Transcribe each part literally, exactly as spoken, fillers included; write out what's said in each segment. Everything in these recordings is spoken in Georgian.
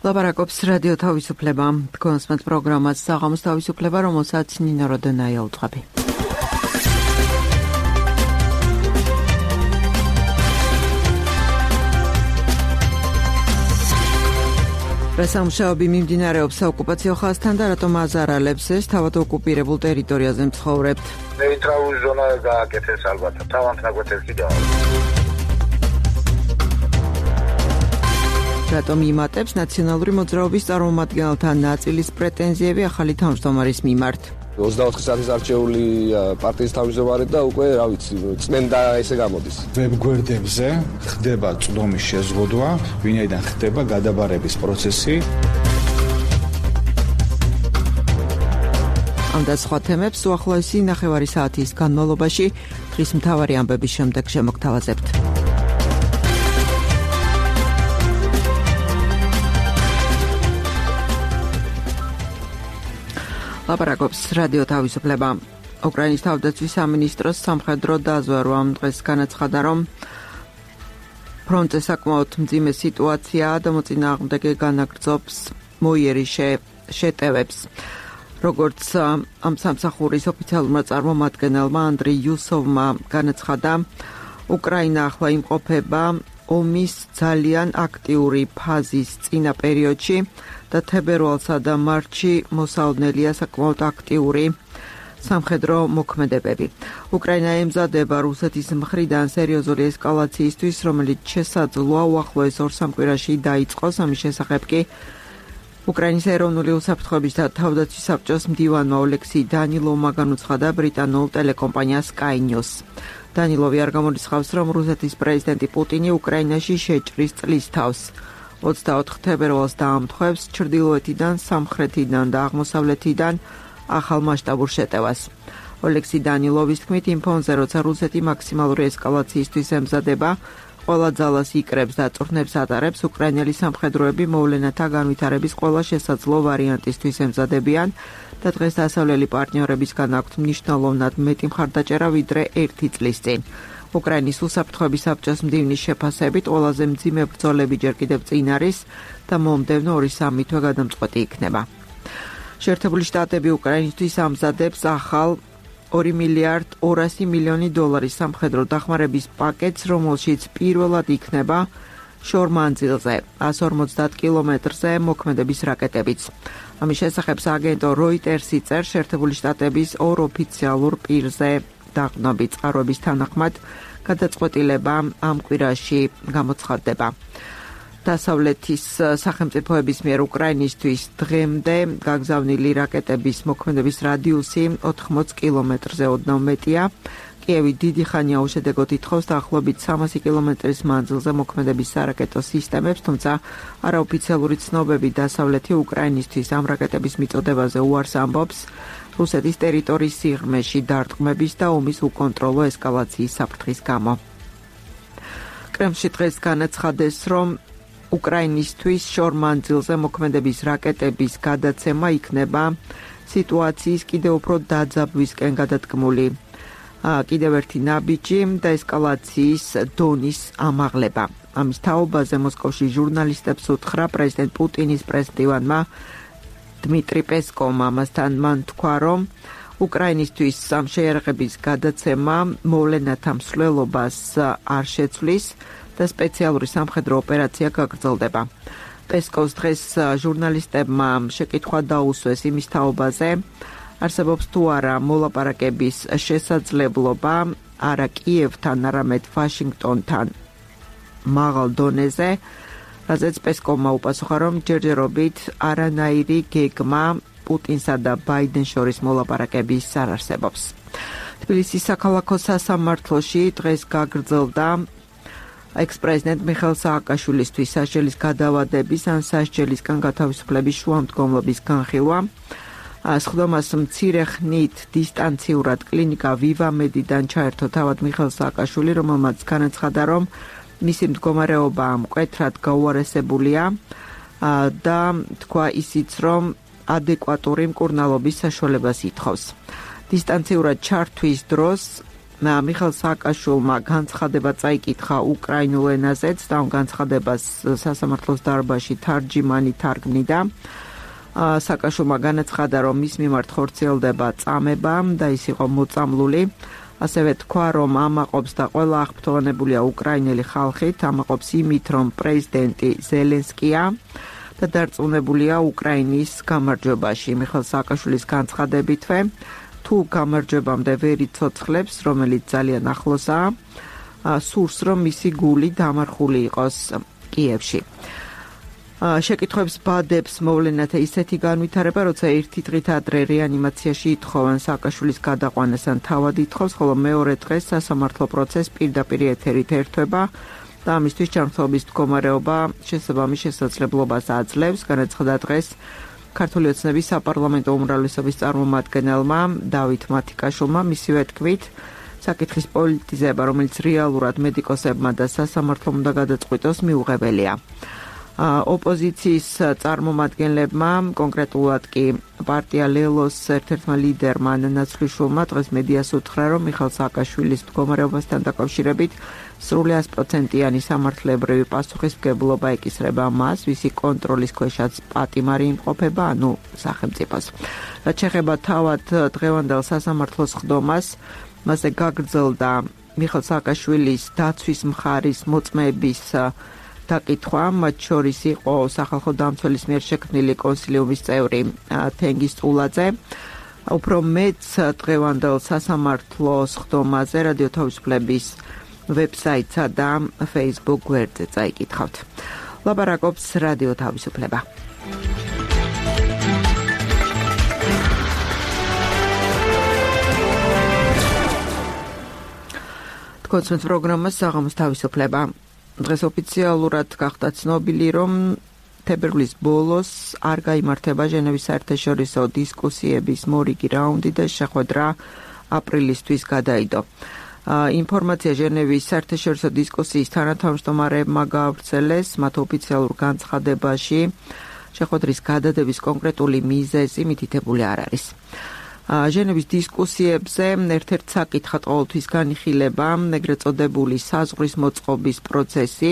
ლაპარაკობს რადიო თავისუფლება. თქვენს პროგრამას საღამოს თავისუფლება, რომელსაც ნინო როდონაია უძღვები. რასამუშაოები მიმდინარეობს საოკუპაციო ხაზთან და რატომ აზარალებს ეს თავად ოკუპირებულ ტერიტორიაზე მცხოვრებთ. ნეიტრალური ზონა გააკეთეს ალბათ, თავანთნაგვეთეს კიდევ. რატომ იმატებს ნაციონალური მოძრაობის წარმომადგენელთა ნაწილის პრეტენზიები ახალი თავმჯდომარის მიმართ. ოცდაოთხი საათის არჩეული პარტიის თავმჯდომარე და უკვე, რა ვიცი, წმენდა ესე გამოდის. ვებგვერდებზე ხდება წვდომის შეზღუდვა, ვინაიდან ხდება გადაბარების პროცესი. ამ და სხვა თემებს უახლოესი ნახევარი საათის განმავლობაში დღის მთავარი ამბების შემდეგ შემოგთავაზებთ. ლაპარაკობს რადიო თავისუფლება. უკრაინის თავდაცვის სამინისტროს სამხედრო დაზვერვამ დღეს განაცხადა, რომ ფრონტზე საკმაოდ მძიმე სიტუაციაა და მოწინააღმდეგე განაგრძობს მოიერის შეტევებს. როგორც ამ სამსახურის ოფიციალურმა წარმომადგენელმა ანდრი იუსოვმა განაცხადა, უკრაინა ახლა იმყოფება ომის ძალიან აქტიური ფაზის წინა პერიოდში და თებერვალსა და მარტში მოსალოდნელია საკმაოდ აქტიური სამხედრო მოქმედებები. უკრაინა ემზადება რუსეთის მხრიდან სერიოზული ესკალაციისთვის, რომელიც შესაძლოა უახლოეს ორ-სამ კვირაში დაიწყოს. ამის შესახებ კი უკრაინის ეროვნული უსაფრთხოების და თავდაცვის საბჭოს მდივანმა ოლექსი დანილოვმა განუცხადა ბრიტანულ ტელეკომპანია Sky News. დანილოვი არ გამორიცხავს, რომ რუსეთის პრეზიდენტი პუტინი უკრაინაში შეჭრის წლის თავს. ოცდაოთხ თებერვალს დაამტყევს ჩრდილოეთიდან, სამხრეთიდან და აღმოსავლეთიდან ახალ მასშტაბურ შეტევას. ოლექსი დანილოვის თქმით, იმ ფონზე, როცა რუსეთი მაქსიმალური ესკალაციისთვის ემზადება, ყველა ძალას იკრებს და წვრთნებს ატარებს, უკრაინელი სამხედროები მოვლენათა განვითარების ყველა შესაძლო ვარიანტისთვის ემზადებიან და დღეს დასავლელი პარტნიორებისგან აქვთ მნიშვნელოვნად მეტი მხარდაჭერა ვიდრე ერთი წლის წინ. უკრაინის უსაფრთხოების საბჭოს მდივნის შეფასებით ყველაზე მძიმე ბრძოლები ჯერ კიდევ წინ არის და მომდევნო ორი-სამი თვე გადამწყვეტი იქნება. შეერთებული შტატები უკრაინისთვის ამზადებს ახალ ორი მილიარდ ორასი მილიონი დოლარის სამხედრო დახმარების პაკეტს, რომელშიც პირველად იქნება შორმანძილზე ას ორმოცდაათ კილომეტრზე მოქმედების რაკეტებიც. ამის შესახებ სააგენტო როიტერსი წერს, შეერთებული შტატების ორ ოფიციალურ პირზე დაღნობი წყაროების თანახმად გადაწყვეტილება ამ კვირაში გამოცხადდება. დასავლეთის სახელმწიფოების მიერ უკრაინისთვის დღემდე გაგზავნილი რაკეტების მოქმედების რადიუსი ოთხმოც კილომეტრზე ოდნავ მეტია. კიევი დიდი ხანია უშედეგოდ ითხოვს დაახლოებით სამასი კილომეტრის მანძილზე მოქმედების სარაკეტო სისტემებს, თუმცა არაოფიციალური ცნობები დასავლეთი უკრაინისთვის ამ რაკეტების მიწოდებაზე უარს ამბობს რუსეთის ტერიტორიის სიღრმეში დარტყმების და ომის უკონტროლო ესკალაციის საფრთხის გამო. კრემლში დღეს განაცხადეს, რომ უკრაინისთვის შორმანძილზე მოქმედების რაკეტების გადაცემა იქნება სიტუაციის კიდევ უფრო დაძაბვისკენ გადადგმული კიდევ ერთი ნაბიჯი და ესკალაციის დონის ამაღლება. ამის თაობაზე მოსკოვში ჟურნალისტებს უთხრა პრეზიდენტ პუტინის პრესმდივანმა დმიტრი პესკოვმა. ამასთან მან თქვა, რომ უკრაინისთვის ამ შეიარაღების გადაცემა მოვლენათა მსვლელობას არ შეცვლის და სპეციალური სამხედრო ოპერაცია გაგრძელდება. პესკოვს დღეს ჟურნალისტებმა შეკითხვა დაუსვეს იმის თაობაზე, არსებობს თუ არა მოლაპარაკების შესაძლებლობა არა კიევთან, არამედ ვაშინგტონთან მაღალ დონეზე, რაზეც პესკოვმა უპასუხა, რომ ჯერჯერობით არანაირი გეგმა პუტინსა და ბაიდენს შორის მოლაპარაკების არ არსებობს. თბილისის საქალაქო სასამართლოში დღეს გაგრძელდა ექს-პრეზიდენტ მიხეილ სააკაშვილისთვის სასჯელის გადავადების ან სასჯელისგან გათავისუფლების შუამდგომლობის განხილვა. სხდომას მცირე ხნით დისტანციურად კლინიკა ვივამედიდან ჩაერთო თავად მიხეილ სააკაშვილი, რომელმაც განაცხადა, რომ მისი მდგომარეობა მკვეთრად გაუარესებულია და თქვა ისიც, რომ ადეკვატური მკურნალობის საშუალებას ითხოვს. დისტანციურად ჩართვის დროს მიხეილ სააკაშვილმა განცხადება წაიკითხა უკრაინულ ენაზეც და ამ განცხადებას სასამართლოს დარბაზში თარჯიმანი თარგმნიდა. სააკაშვილმა განაცხადა, რომ მის მიმართ ხორციელდება წამება და ის იყო მოწამლული. ასევე თქვა, რომ ამაყობს და ყველა აღფრთოვანებულია უკრაინელი ხალხით, ამაყობს იმით, რომ პრეზიდენტი ზელენსკია და დარწმუნებულია უკრაინის გამარჯვებაში. მიხეილ სააკაშვილის განცხადებითვე, თუ გამარჯვებამდე ვერ იცოცხლებს, რომელიც ძალიან ახლოსაა, სურს, რომ მისი გული დამარხული იყოს კიევში. შეკითხვებს ბადებს მოვლენათა ისეთი განვითარება, როცა ერთი დღით ადრე რეანიმაციაში ითხოვენ სააკაშვილის გადაყვანას ან თავად ითხოვს, ხოლო მეორე დღეს სასამართლო პროცესი პირდაპირ ეთერით ერთვება და ამისთვის ჯანმრთელობის მდგომარეობა შესაბამის შესაძლებლობას აძლევს. განაცხადა დღეს ქართული ოცნების საპარლამენტო უმრავლესობის წარმომადგენელმა დავით მათიკაშვილმა, მისივე თქმით, საკითხის პოლიტიზება, რომელიც რეალურად მედიკოსებმა და სასამართლომ უნდა გადაწყვიტოს, მიუღებელია. ოპოზიციის წარმომადგენლებმა, კონკრეტულად კი პარტია ლელოს ერთ-ერთმა ლიდერმა ნაცვლიშვილმა დღეს მედიას უთხრა, რომ მიხეილ სააკაშვილის მდგომარეობასთან დაკავშირებით სრული ას პროცენტიანი სამართლებრივი პასუხისმგებლობა ეკისრება მას, ვისი კონტროლის ქვეშაც პატიმარი იმყოფება, ანუ სახელმწიფოს. რაც შეეხება თავად დღევანდელ სასამართლოს ხდომას, მასზე გაგრძელდა მიხეილ სააკაშვილის დაცვის მხარის მოწმეების დაკითხვა, მათ შორის იყო სახალხო დამცველის მიერ შექმნილი კონსილიუმის წევრი თენგიზ ტულაძე. უფრო მეც დღევანდელ სასამართლოს ხდომაზე რადიო თავისუფლების ვებსაიტსა და Facebook გვერდზე წაიკითხავთ. ლაპარაკობს რადიო თავისუფლება. თქვენს პროგრამას საღამოს თავისუფლება. დღეს ოფიციალურად გახდა ცნობილი, რომ თებერვლის ბოლოს არ გაიმართება ჟენევის საერთაშორისო დისკუსიების მორიგი რაუნდი და შეხვედრა აპრილისთვის გადაიდო. ინფორმაცია ჟენევის საერთაშორისო დისკუსიის თანათავმჯდომარეებმა გაავრცელეს მათ ოფიციალურ განცხადებაში. შეხვედრის გადადების კონკრეტული მიზეზი მითითებული არ არის. ჟენევის დისკუსიებზე ერთ-ერთ საკითხად ყოველთვის განიხილება ეგრეთ წოდებული საზღვრის მოწყობის პროცესი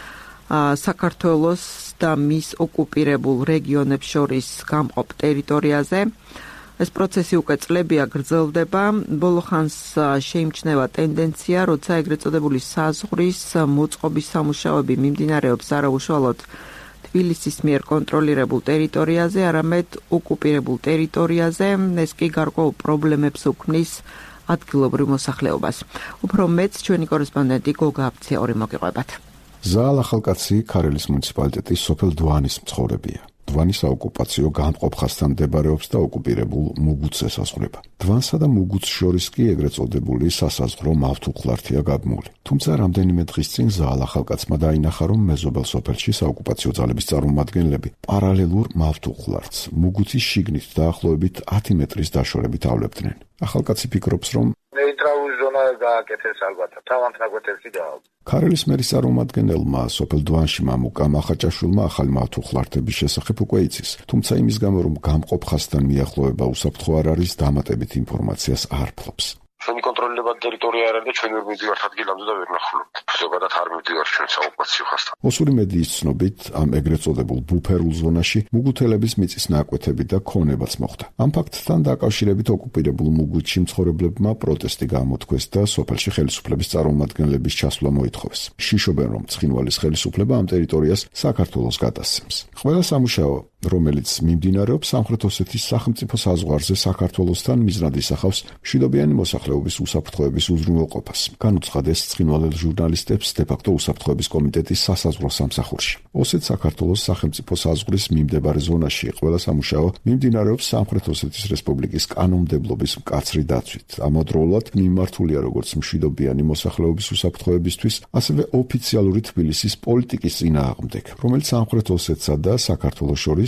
საქართველოს და მის ოკუპირებულ რეგიონებს შორის გამყოფ ტერიტორიაზე. ეს პროცესი უკვე წლებია გრძელდება. ბოლო ხანს შეიმჩნევა ტენდენცია, როცა ეგრეთ წოდებული საზღვრის მოწყობის სამუშაოები მიმდინარეობს არა უშუალოდ თბილისის მიერ კონტროლირებულ ტერიტორიაზე, არამედ ოკუპირებულ ტერიტორიაზე, ეს კი გარკვეულ პრობლემებს უქმნის ადგილობრივ მოსახლეობას. უფრო მეც ჩვენი კორესპონდენტი გოგა აფციური მოგიყვებათ. ზაალ ახალკაცი ქარელის მუნიციპალიტეტის სოფელ დვანის მცხოვრებია. დვანის საოკუპაციო გამყოფ ხაზთან მდებარეობს და ოკუპირებულ მუგუცს ესაზღვრება. დვანსა და მუგუცს შორის კი ეგრეთ წოდებული სასაზღვრო მავთუხლართია გადმული. თუმცა რამდენიმე დღის წინ ზაალ ახალკაცმა დაინახა, რომ მეზობელ სოფელში საოკუპაციო ძალების წარმომადგენლები პარალელურ მავთუხლართს მუგუცის შიგნით დაახლოებით ათი მეტრის დაშორებით ავლებდნენ. ახალკაცი ფიქრობს, რომ ნეიტრალური ზონა გააკეთეს ალბათ, თავად ნაგვეთებში გააქვს. ქარელის მერის წარმომადგენელმა სოფელ დვანში მამუკამ ახაჭაშვილმა ახალი მავთუხლართების შესახებ უკვე იცის, თუმცა იმის გამო, რომ გამყოფ ხაზთან მიახლოება უსაფრთხო არ არის, დამატებით ინფორმაციას არ ფლობს. ჩვენი კონტროლირებადი ტერიტორია არ არის და ჩვენ ვერ მივდივართ ადგილამდე და ვერ ნახულობთ. ზოგადად არ მივდივართ ჩვენ საოკუპაციო ხაზთან. ოსური მედიის ცნობით, ამ ეგრეთ წოდებულ ბუფერულ ზონაში მუგუთელების მიწის ნაკვეთები და ქონებაც მოხდა. ამ ფაქტთან დაკავშირებით ოკუპირებულ მუგუთში მცხოვრებლებმა პროტესტი გამოთქვეს და სოფელში ხელისუფლების წარმომადგენლების ჩასვლა მოითხოვეს. შიშობენ, რომ ცხინვალის ხელისუფლება ამ ტერიტორიას საქართველოს გადასცემს. ყველა სამუშაო, რომელიც მიმდინარეობს სამხრეთ ოსეთის სახელმწიფო საზღვარზე საქართველოსთან, მიზნად ისახავს მშვიდობიანი მოსახლეობის უსაფრთხოების უზრუნველყოფას. განუცხადეს ცხინვალელ ჟურნალისტებს დე-ფაქტო უსაფრთხოების კომიტეტის სასაზღვრო სამსახურში. ოსეთ საქართველოს სახელმწიფო საზღვრის მიმდებარე ზონაში ყველა სამუშაო მიმდინარეობს სამხრეთ ოსეთის რესპუბლიკის კანონმდებლობის მკაცრი დაცვით. ამავდროულად მიმართულია როგორც მშვიდობიანი მოსახლეობის უსაფრთხოებისთვის, ასევე ოფიციალური თბილისის პოლიტიკის წინააღმდეგ, რომელიც სამხრეთ ოსეთსა და საქართველოს შორის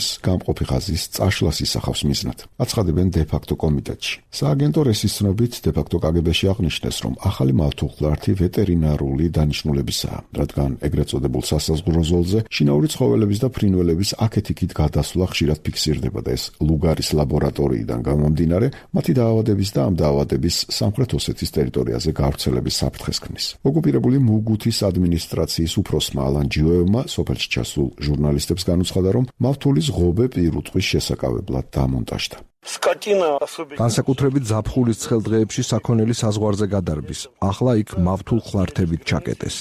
შორის გამყოფი ღაზის წაშლას ისახავს მიზნად. აცხადებენ დე-ფაქტო კომიტეტში. სააგენტო რესის ცნობით დე-ფაქტო კაგებეში აღნიშნეს, რომ ახალი მავთულხლართი ვეტერინარული დანიშნულებისაა, რადგან ეგრეთ წოდებულ სასაზღვრო ზოლზე შინაური ცხოველების და ფრინველების აქეთ-იქით გადასვლა ხშირად ფიქსირდება და ეს ლუგარის ლაბორატორიიდან გამომდინარე, მათი დაავადების და ამ დაავადების სამხრეთ ოსეთის ტერიტორიაზე გავრცელების საფრთხეს ქმნის. ოკუპირებული მუგუთის ადმინისტრაციის უფროსმა ალან ჯიოევმა სოფელში ჩასულ ჟურნალისტებს განუცხადა, რომ მავთულის ღობე პირუტყვის შესაკავებლად დამონტაჟდა. განსაკუთრებით ზაფხულის ცხელ დღეებში საქონელი საზღვარზე გადარბის. ახლა იქ მავთულხლართებით ჩაკეტეს.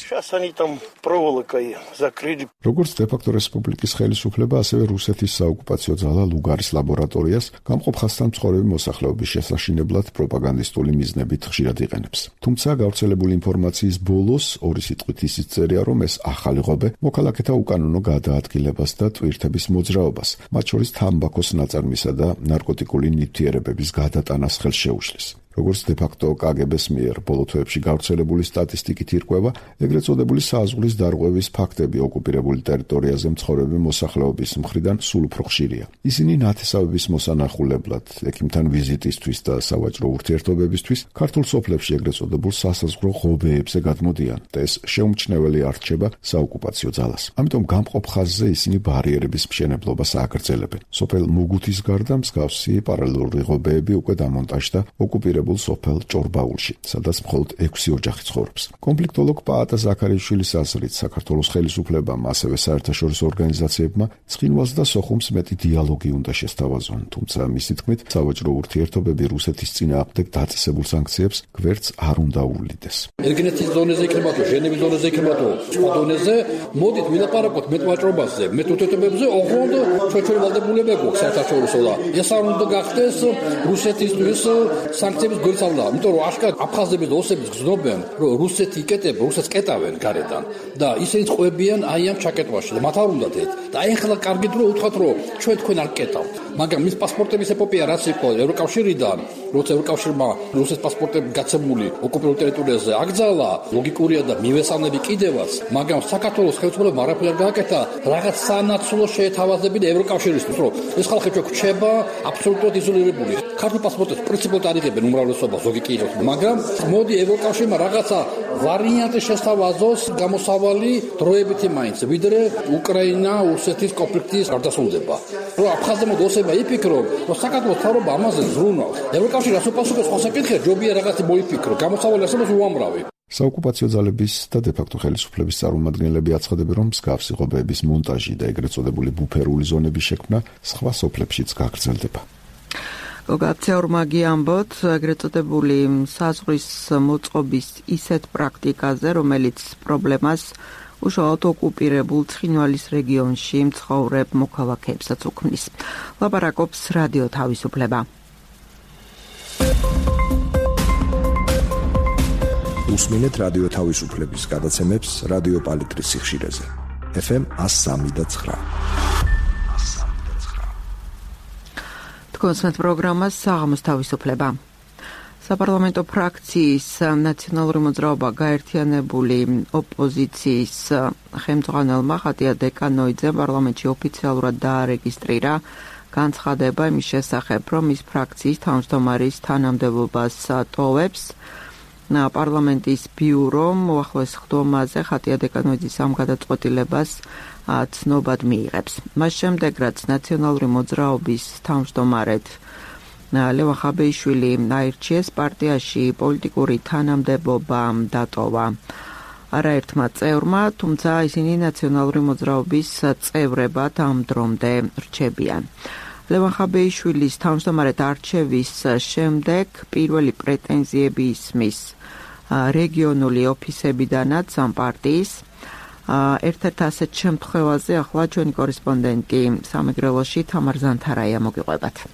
როგორც დე-ფაქტო რესპუბლიკის ხელისუფლება, ასევე რუსეთის საოკუპაციო ძალა ლუგარის ლაბორატორიას გამყოფ ხაზთან მცხოვრები მოსახლეობის შესაშინებლად პროპაგანდისტული მიზნებით ხშირად იყენებს. თუმცა გავრცელებული ინფორმაციის ბოლოს ორი სიტყვით ისიც წერია, რომ ეს ახალი ღობე მოქალაქეთა უკანონო გადაადგილებას და ტვირთების მოძრაობას, მათ შორის თამბაქოს ნაწარმისა და ნარკოტიკული ნივთიერებების გადატანას ხელს შეუშლის. როგორც დე-ფაქტო კაგებეს მიერ ბოლო თვეებში გავრცელებული სტატისტიკით ირკვევა, ეგრეთ წოდებული საზღვრის დარღვევის ფაქტები ოკუპირებული ტერიტორიაზე მცხოვრები მოსახლეობის მხრიდან სულ უფრო ხშირია. ისინი ნათესავების მოსანახულებლად, ექიმთან ვიზიტისთვის და სავაჭრო ურთიერთობებისთვის ქართულ სოფლებში ეგრეთ წოდებულ სასაზღვრო ღობეებზე გადმოდიან და ეს შეუმჩნეველი არ რჩება საოკუპაციო ძალას. ამიტომ გამყოფ ხაზზე ისინი ბარიერების მშენებლობას ააგრძელებენ. სოფელ მუგუთის გარდა მსგავსი პარალელური ღობეები უკვე დამონტაჟდა ოკუპირებულ სოფელ ჭორბაულში, სადაც მხოლოდ ექვსი ოჯახი ცხოვრობს. კონფლიქტოლოგ პაატა ზაქარიშვილის აზრით, საქართველოს ხელისუფლებამ, ასევე საერთაშორისო ორგანიზაციებმა ცხინვალს და სოხუმს მეტი დიალოგი უნდა შესთავაზონ, თუმცა მისი თქმით, სავაჭრო ურთიერთობები რუსეთის წინააღმდეგ დაწესებულ სანქციებს გვერდს არ უნდა უვლიდეს. ერგენეთის ზონაზე იქნება თუ ჟენევის ზონაზე იქნება თუ სხვა დონეზე, მოდით ვილაპარაკოთ მეტ ვაჭრობაზე, მეტ ურთიერთობებზე, ოღონდ ჩვენჩვენი ვალდებულებები გვაქვს საერთაშორისო და ეს არ უნდა გახდეს რუსეთისთვის სანქციების გვერდსავლა, იმიტომ რომ აშკარად აფხაზების და ოსების გზნობენ, რომ რუსეთი იკეტება, რუსეთს კეტავენ გარედან და ისინი წყვებიან აი ამ ჩაკეტვაში და მათ არ უნდათ ეს. და აი ახლა კარგით რომ უთხრათ, რომ ჩვენ თქვენ არ კეტავთ. მაგრამ მის პასპორტების ეპოპეა რაც იყო ევროკავშირიდან, როცა ევროკავშირმა რუსეთის პასპორტები გაცემული ოკუპირებულ ტერიტორიაზე აკრძალა, ლოგიკურია და მივესალმები კიდევაც, მაგრამ საქართველოს ხელისუფლებამ არაფერი არ გააკეთა, რაღაც სანაცვლო შეეთავაზებინა ევროკავშირისთვის, რომ ეს ხალხი ჩვენ გვჩება აბსოლუტურად იზოლირებული. ქართულ პასპორტებს პრინციპულად არ იღებენ უმრავლესობა ზოგი კი იყოს, მაგრამ მოდი ევროკავშირმა რაღაცა ვარიანტი შესთავაზოს გამოსავალი დროებითი მაინც, ვიდრე უკრაინა რუსეთის კონფლიქტის გარდასრულდება. რომ აფხაზებმა ოსებმა იფიქრონ, რომ საქართველოს მთავრობა ამაზე ზრუნავს. ევროკავშირი რას უპასუხოს სხვა საკითხია, ჯობია რაღაცი მოიფიქრო, გამოსავალი არსებობს უამრავი. საოკუპაციო ძალების და დე-ფაქტო ხელისუფლების წარმომადგენლები აცხადებენ, რომ მსგავსი ღობეების მონტაჟი და ეგრეთ წოდებული ბუფერული ზონების შექმნა სხვა სოფლებშიც გაგრძელდება. გოგაბცეორმაგი ამბოთ, ეგრეთ წოდებული საზღვრის მოწყობის ისეთ პრაქტიკაზე, რომელიც პრობლემას უშუალოდ ოკუპირებულ ცხინვალის რეგიონში მცხოვრებ მოქალაქეებსაც უქმნის. ლაპარაკობს რადიო თავისუფლება. უსმინეთ რადიო თავისუფლების გადაცემებს რადიო პალიტრის სიხშირეზე. ეფ ემ one oh three point nine. კონსვენთ პროგრამას საღამოს თავისუფლება. საპარლამენტო ფრაქციის ნაციონალური მოძრაობა გაერთიანებული ოპოზიციის ხელმძღვანელმა ხატია დეკანოიძემ პარლამენტში ოფიციალურად დაარეგისტრირა განცხადება იმის შესახებ, რომ ის ფრაქციის თავმჯდომარის თანამდებობას ტოვებს. პარლამენტის ბიურომ უახლოეს ხდომაზე ხატია დეკანოიძის ამ გადაწყვეტილებას ცნობად მიიღებს. მას შემდეგ, რაც ნაციონალური მოძრაობის თავმჯდომარედ ლევან ხაბეიშვილი აირჩიეს, პარტიაში პოლიტიკური თანამდებობა დატოვა არაერთმა წევრმა, თუმცა ისინი ნაციონალური მოძრაობის წევრებად ამ დრომდე რჩებიან. ლევან ხაბეიშვილის თავმჯდომარედ არჩევის შემდეგ პირველი პრეტენზიები ისმის რეგიონული ოფისებიდანაც ამ პარტიის. ერთ-ერთ ასეთ შემთხვევაზე ახლა ჩვენი კორესპონდენტი სამეგრელოში თამარ ზანთარაია მოგიყვებათ.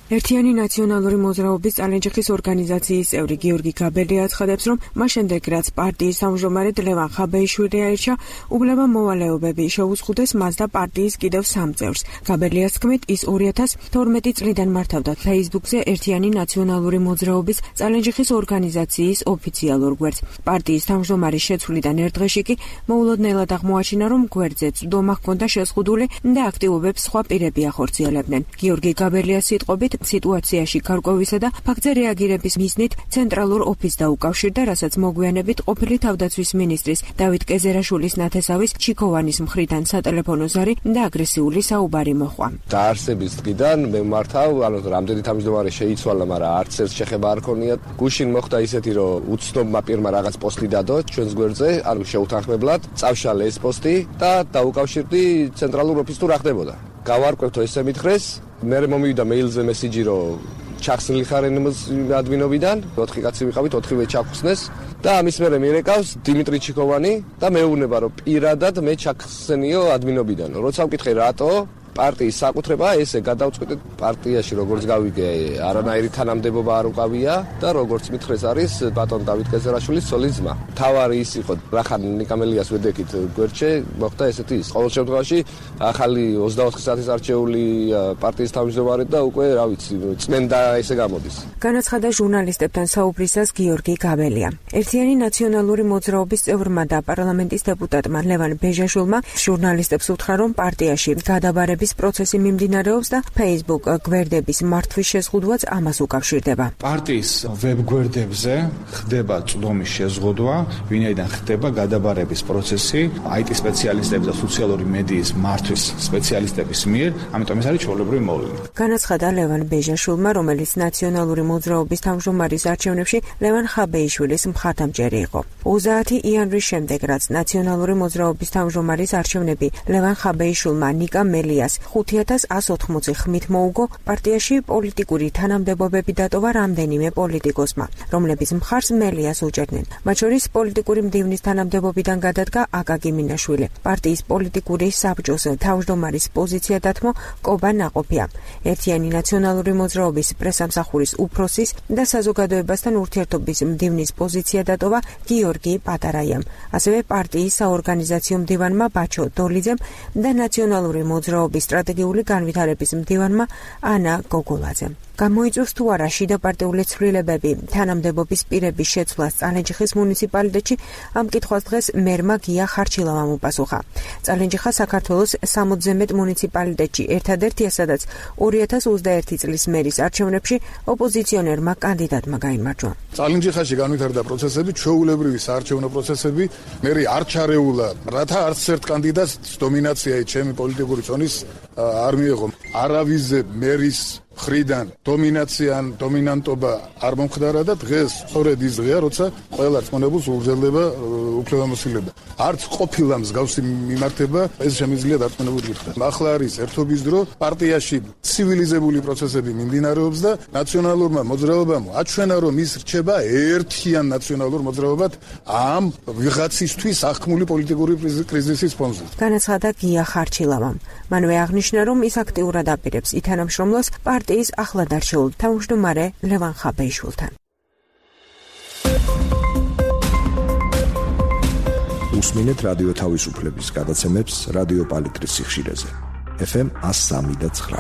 ერთიანი ნაციონალური მოძრაობის წალენჯიხის ორგანიზაციის წევრი გიორგი გაბელი აცხადებს, რომ მას შემდეგ, რაც პარტიის თავმჯდომარედ ლევან ხაბეიშვილი აირჩა, უბლება მოვალეობები შეუზღუდეს მას და პარტიის კიდევ სამ წევრს. გაბელიას თქმით, ის ორი ათას თორმეტი წლიდან მართავდა Facebook-ზე ერთიანი ნაციონალური მოძრაობის წალენჯიხის ორგანიზაციის ოფიციალურ გვერდს. პარტიის თავმჯდომარის შეცვლიდან ერთ დღეში კი მოულოდნელად აღმოაჩინა, რომ გვერდზე წვდომა ჰქონდა შეზღუდული და აქტივობებს სხვა პირები ახორციელებდნენ. გიორგი გაბელიას სიტყვებით, სიტუაციაში გარკვევისა და ფაქტზე რეაგირების მიზნით ცენტრალურ ოფისს დაუკავშირდა, რასაც მოგვიანებით ყოფილი თავდაცვის მინისტრის დავით კეზერაშვილის ნათესავის ჩიქოვანის მხრიდან სატელეფონო ზარი და აგრესიული საუბარი მოჰყვა. დაარსების დღიდან მე მართავ, ანუ რამდენი თავმჯდომარე შეიცვალა, მაგრამ არც ერთ შეხება არ ქონია. გუშინ მოხდა ისეთი, რომ უცნობმა პირმა რაღაც პოსტი დადო ჩვენს გვერდზე, ანუ შეუთანხმებლად, წავშალე ეს პოსტი და დაუკავშირდი ცენტრალურ ოფისს თუ რა ხდებოდა. გავარკვევთო ესე მითხრეს, მე მომივიდა მეილზე მესიჯი, რომ ჩახსნილი ხარენ ადმინობიდან, ოთხი კაცი ვიყავით, ოთხივე ჩახსნეს და ამის მერე მირეკავს დიმიტრი ჩიქოვანი და მეუბნება, რომ პირადად მე ჩახსენიო ადმინობიდან. როცა ვკითხე რატო, პარტიის საკუთრება ესე გადავწყვიტეთ პარტიაში როგორც გავიგე არანაირი თანამდებობა არ უყავია და როგორც მითხრეს არის ბატონ დავით კეზერაშვილის ცოლის ძმა. თავარი ის იყო რახან ნიკამელიას ვედექით გვერდში მოხდა ესეთი ის. ყოველ შემთხვევაში ახალი ოცდაოთხი საათის არჩეული პარტიის თავმჯდომარე და უკვე რა ვიცი წმენდა ესე გამოდის. განაცხადა ჟურნალისტებთან საუბრისას გიორგი გაბელია. ერთიანი ნაციონალური მოძრაობის წევრმა და პარლამენტის დეპუტატმა ლევან ბეჟაშვილმა ჟურნალისტებს უთხრა, რომ პარტიაში გადაბარების პროცესი მიმდინარეობს და Facebook გვერდების მართვის შეზღუდვაც ამას უკავშირდება. პარტიის ვებ გვერდებზე ხდება წვდომის შეზღუდვა, ვინაიდან ხდება გადაბარების პროცესი აი ტი სპეციალისტების და სოციალური მედიის მართვის სპეციალისტების მიერ, ამიტომ ეს არის ჩვეულებრივი მოვლენა. განაცხადა ლევან ბეჟაშვილმა, რომელიც ნაციონალური მოძრაობის თავმჯდომარის არჩევნებში ლევან ხაბეიშვილის მხარდამჭერი იყო. ოცდაათი იანვრის შემდეგ, რაც ნაციონალური მოძრაობის თავმჯდომარის არჩევნები ლევან ხაბეიშვილმა ნიკა მელიას ხუთი ათას ათს ოცდაოთხი ხმით მოუგო, პარტიაში პოლიტიკური თანამდებობები დატოვა რამდენიმე პოლიტიკოსმა, რომლებიც მხარს მელიას უჭერდნენ. მათ შორის პოლიტიკური მდივნის თანამდებობიდან გადადგა აკაკი მინაშვილი. პარტიის პოლიტიკური საბჭოს თავმჯდომარის პოზიცია დათმო კობა ნაყოფია. ერთიანი ნაციონალური მოძრაობის პრესამსახურის უფროსის და საზოგადოებასთან ურთიერთობის მდივნის პოზიცია დატოვა გიორგი პატარაიამ. ასევე პარტიის საორგანიზაციო მდივანმა ბაჩო დოლიძემ და ნაციონალური მოძრაობის სტრატეგიული განვითარების მდივანმა ანა გოგოლაძემ. გამოიწვევს თუ არა შიდა პარტიული ცვლილებები თანამდებობის პირების შეცვლას წალენჯიხის მუნიციპალიტეტში, ამ კითხვას დღეს მერმა გია ხარჩილავამ უპასუხა. წალენჯიხა საქართველოს სამოცზე მეტ მუნიციპალიტეტში ერთადერთია, სადაც ორი ათას ოცდაერთი წლის მერის არჩევნებში ოპოზიციონერმა კანდიდატმა გაიმარჯვა. წალენჯიხაში განვითარდა პროცესები, ჩვეულებრივი საარჩევნო პროცესები, მერი არ ჩარეულა, რათა არც ერთ კანდიდატს დომინაცია ჩემი პოლიტიკური წონის არ მიიღო. არავიზე მერის ხრიდან დომინაციან დომინანტობა არ მომხდარა და დღეს სწორედ ის დღეა, როცა ყველა რწმუნებულს ურგზელდება უფლებამოსილება. არც ყოფილა მსგავსი მიმართება, ეს შემიძლია დარწმუნებული გითხრათ. ახლა არის ერთობის დრო, პარტიაში ცივილიზებული პროცესები მიმდინარეობს და ნაციონალურმა მოძრაობამ აჩვენა, რომ ის რჩება ერთიან ნაციონალურ მოძრაობად ამ ვიღაცისთვის აღქმული პოლიტიკური კრიზისის ფონზე. განაცხადა გია ხარჩილავამ. მანვე აღნიშნა, რომ ის აქტიურად აპირებს ითანამშრომლოს პარტიის ახლად არჩეულ თავმჯდომარე ლევან ხაბეიშვილთან. უსმინეთ რადიო თავისუფლების გადაცემებს რადიო პალიტრის სიხშირეზე. ეფ ემ ათს სამი და ცხრა.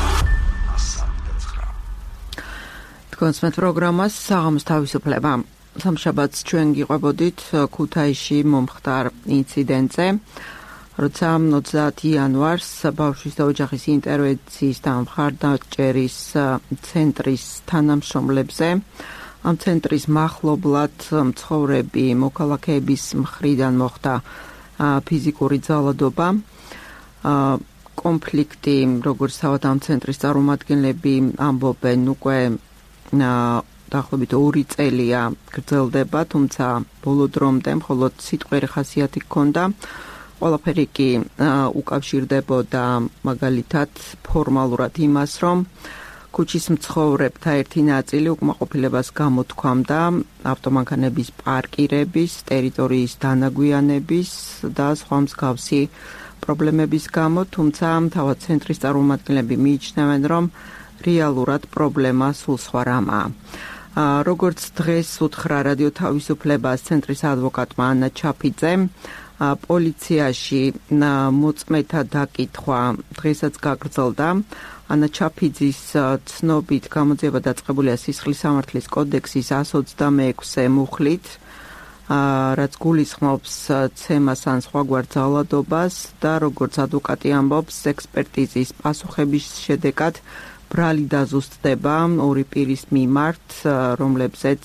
თქვენს პროგრამას საღამოს თავისუფლება. სამშაბათს ჩვენ გიყვებოდით ქუთაისში მომხდარ ინციდენტზე, როცა ოცდაათი იანვარს ბავშვის და ოჯახის ინტერვენციის და მხარდაჭერის ცენტრის თანამშრომლებზე, ამ ცენტრის მახლობლად მცხოვრები მოქალაქეების მხრიდან მოხდა ფიზიკური ძალადობა. კონფლიქტი, როგორც თავად ამ ცენტრის წარმომადგენლები ამბობენ, უკვე დაახლოებით ორი წელია გრძელდება, თუმცა ბოლო დრომდე მხოლოდ სიტყვიერი ხასიათი ჰქონდა. ყველაფერი კი უკავშირდებოდა მაგალითად ფორმალურად იმას, რომ ქუჩის მცხოვრებთა ერთი ნაწილი უკმაყოფილებას გამოთქვამდა ავტომანქანების პარკირების, ტერიტორიის დანაგვიანების და სხვა მსგავსი პრობლემების გამო, თუმცა თავად ცენტრის წარმომადგენლები მიიჩნევენ, რომ რეალურად პრობლემა სულ სხვა რამაა. როგორც დღეს უთხრა რადიო თავისუფლებას ცენტრის ადვოკატმა ანა ჩაფიძემ, პოლიციაში მოწმეთა დაკითხვა დღესაც გაგრძელდა. ანა ჩაფიძის ცნობით გამოძიება დაწყებულია სისხლის სამართლის კოდექსის εκατს ოცდამეექვსე მუხლით, რაც გულისხმობს ცემას ან სხვაგვარ ძალადობას და როგორც ადვოკატი ამბობს, ექსპერტიზის პასუხების შედეგად ბრალი დაზუსტდება ორი პირის მიმართ, რომლებზეც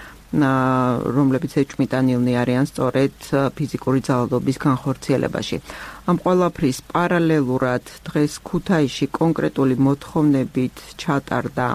რომლებიც ეჭვმიტანილნი არიან სწორედ ფიზიკური ძალადობის განხორციელებაში. ამ ყველაფრის პარალელურად დღეს ქუთაისში კონკრეტული მოთხოვნებით ჩატარდა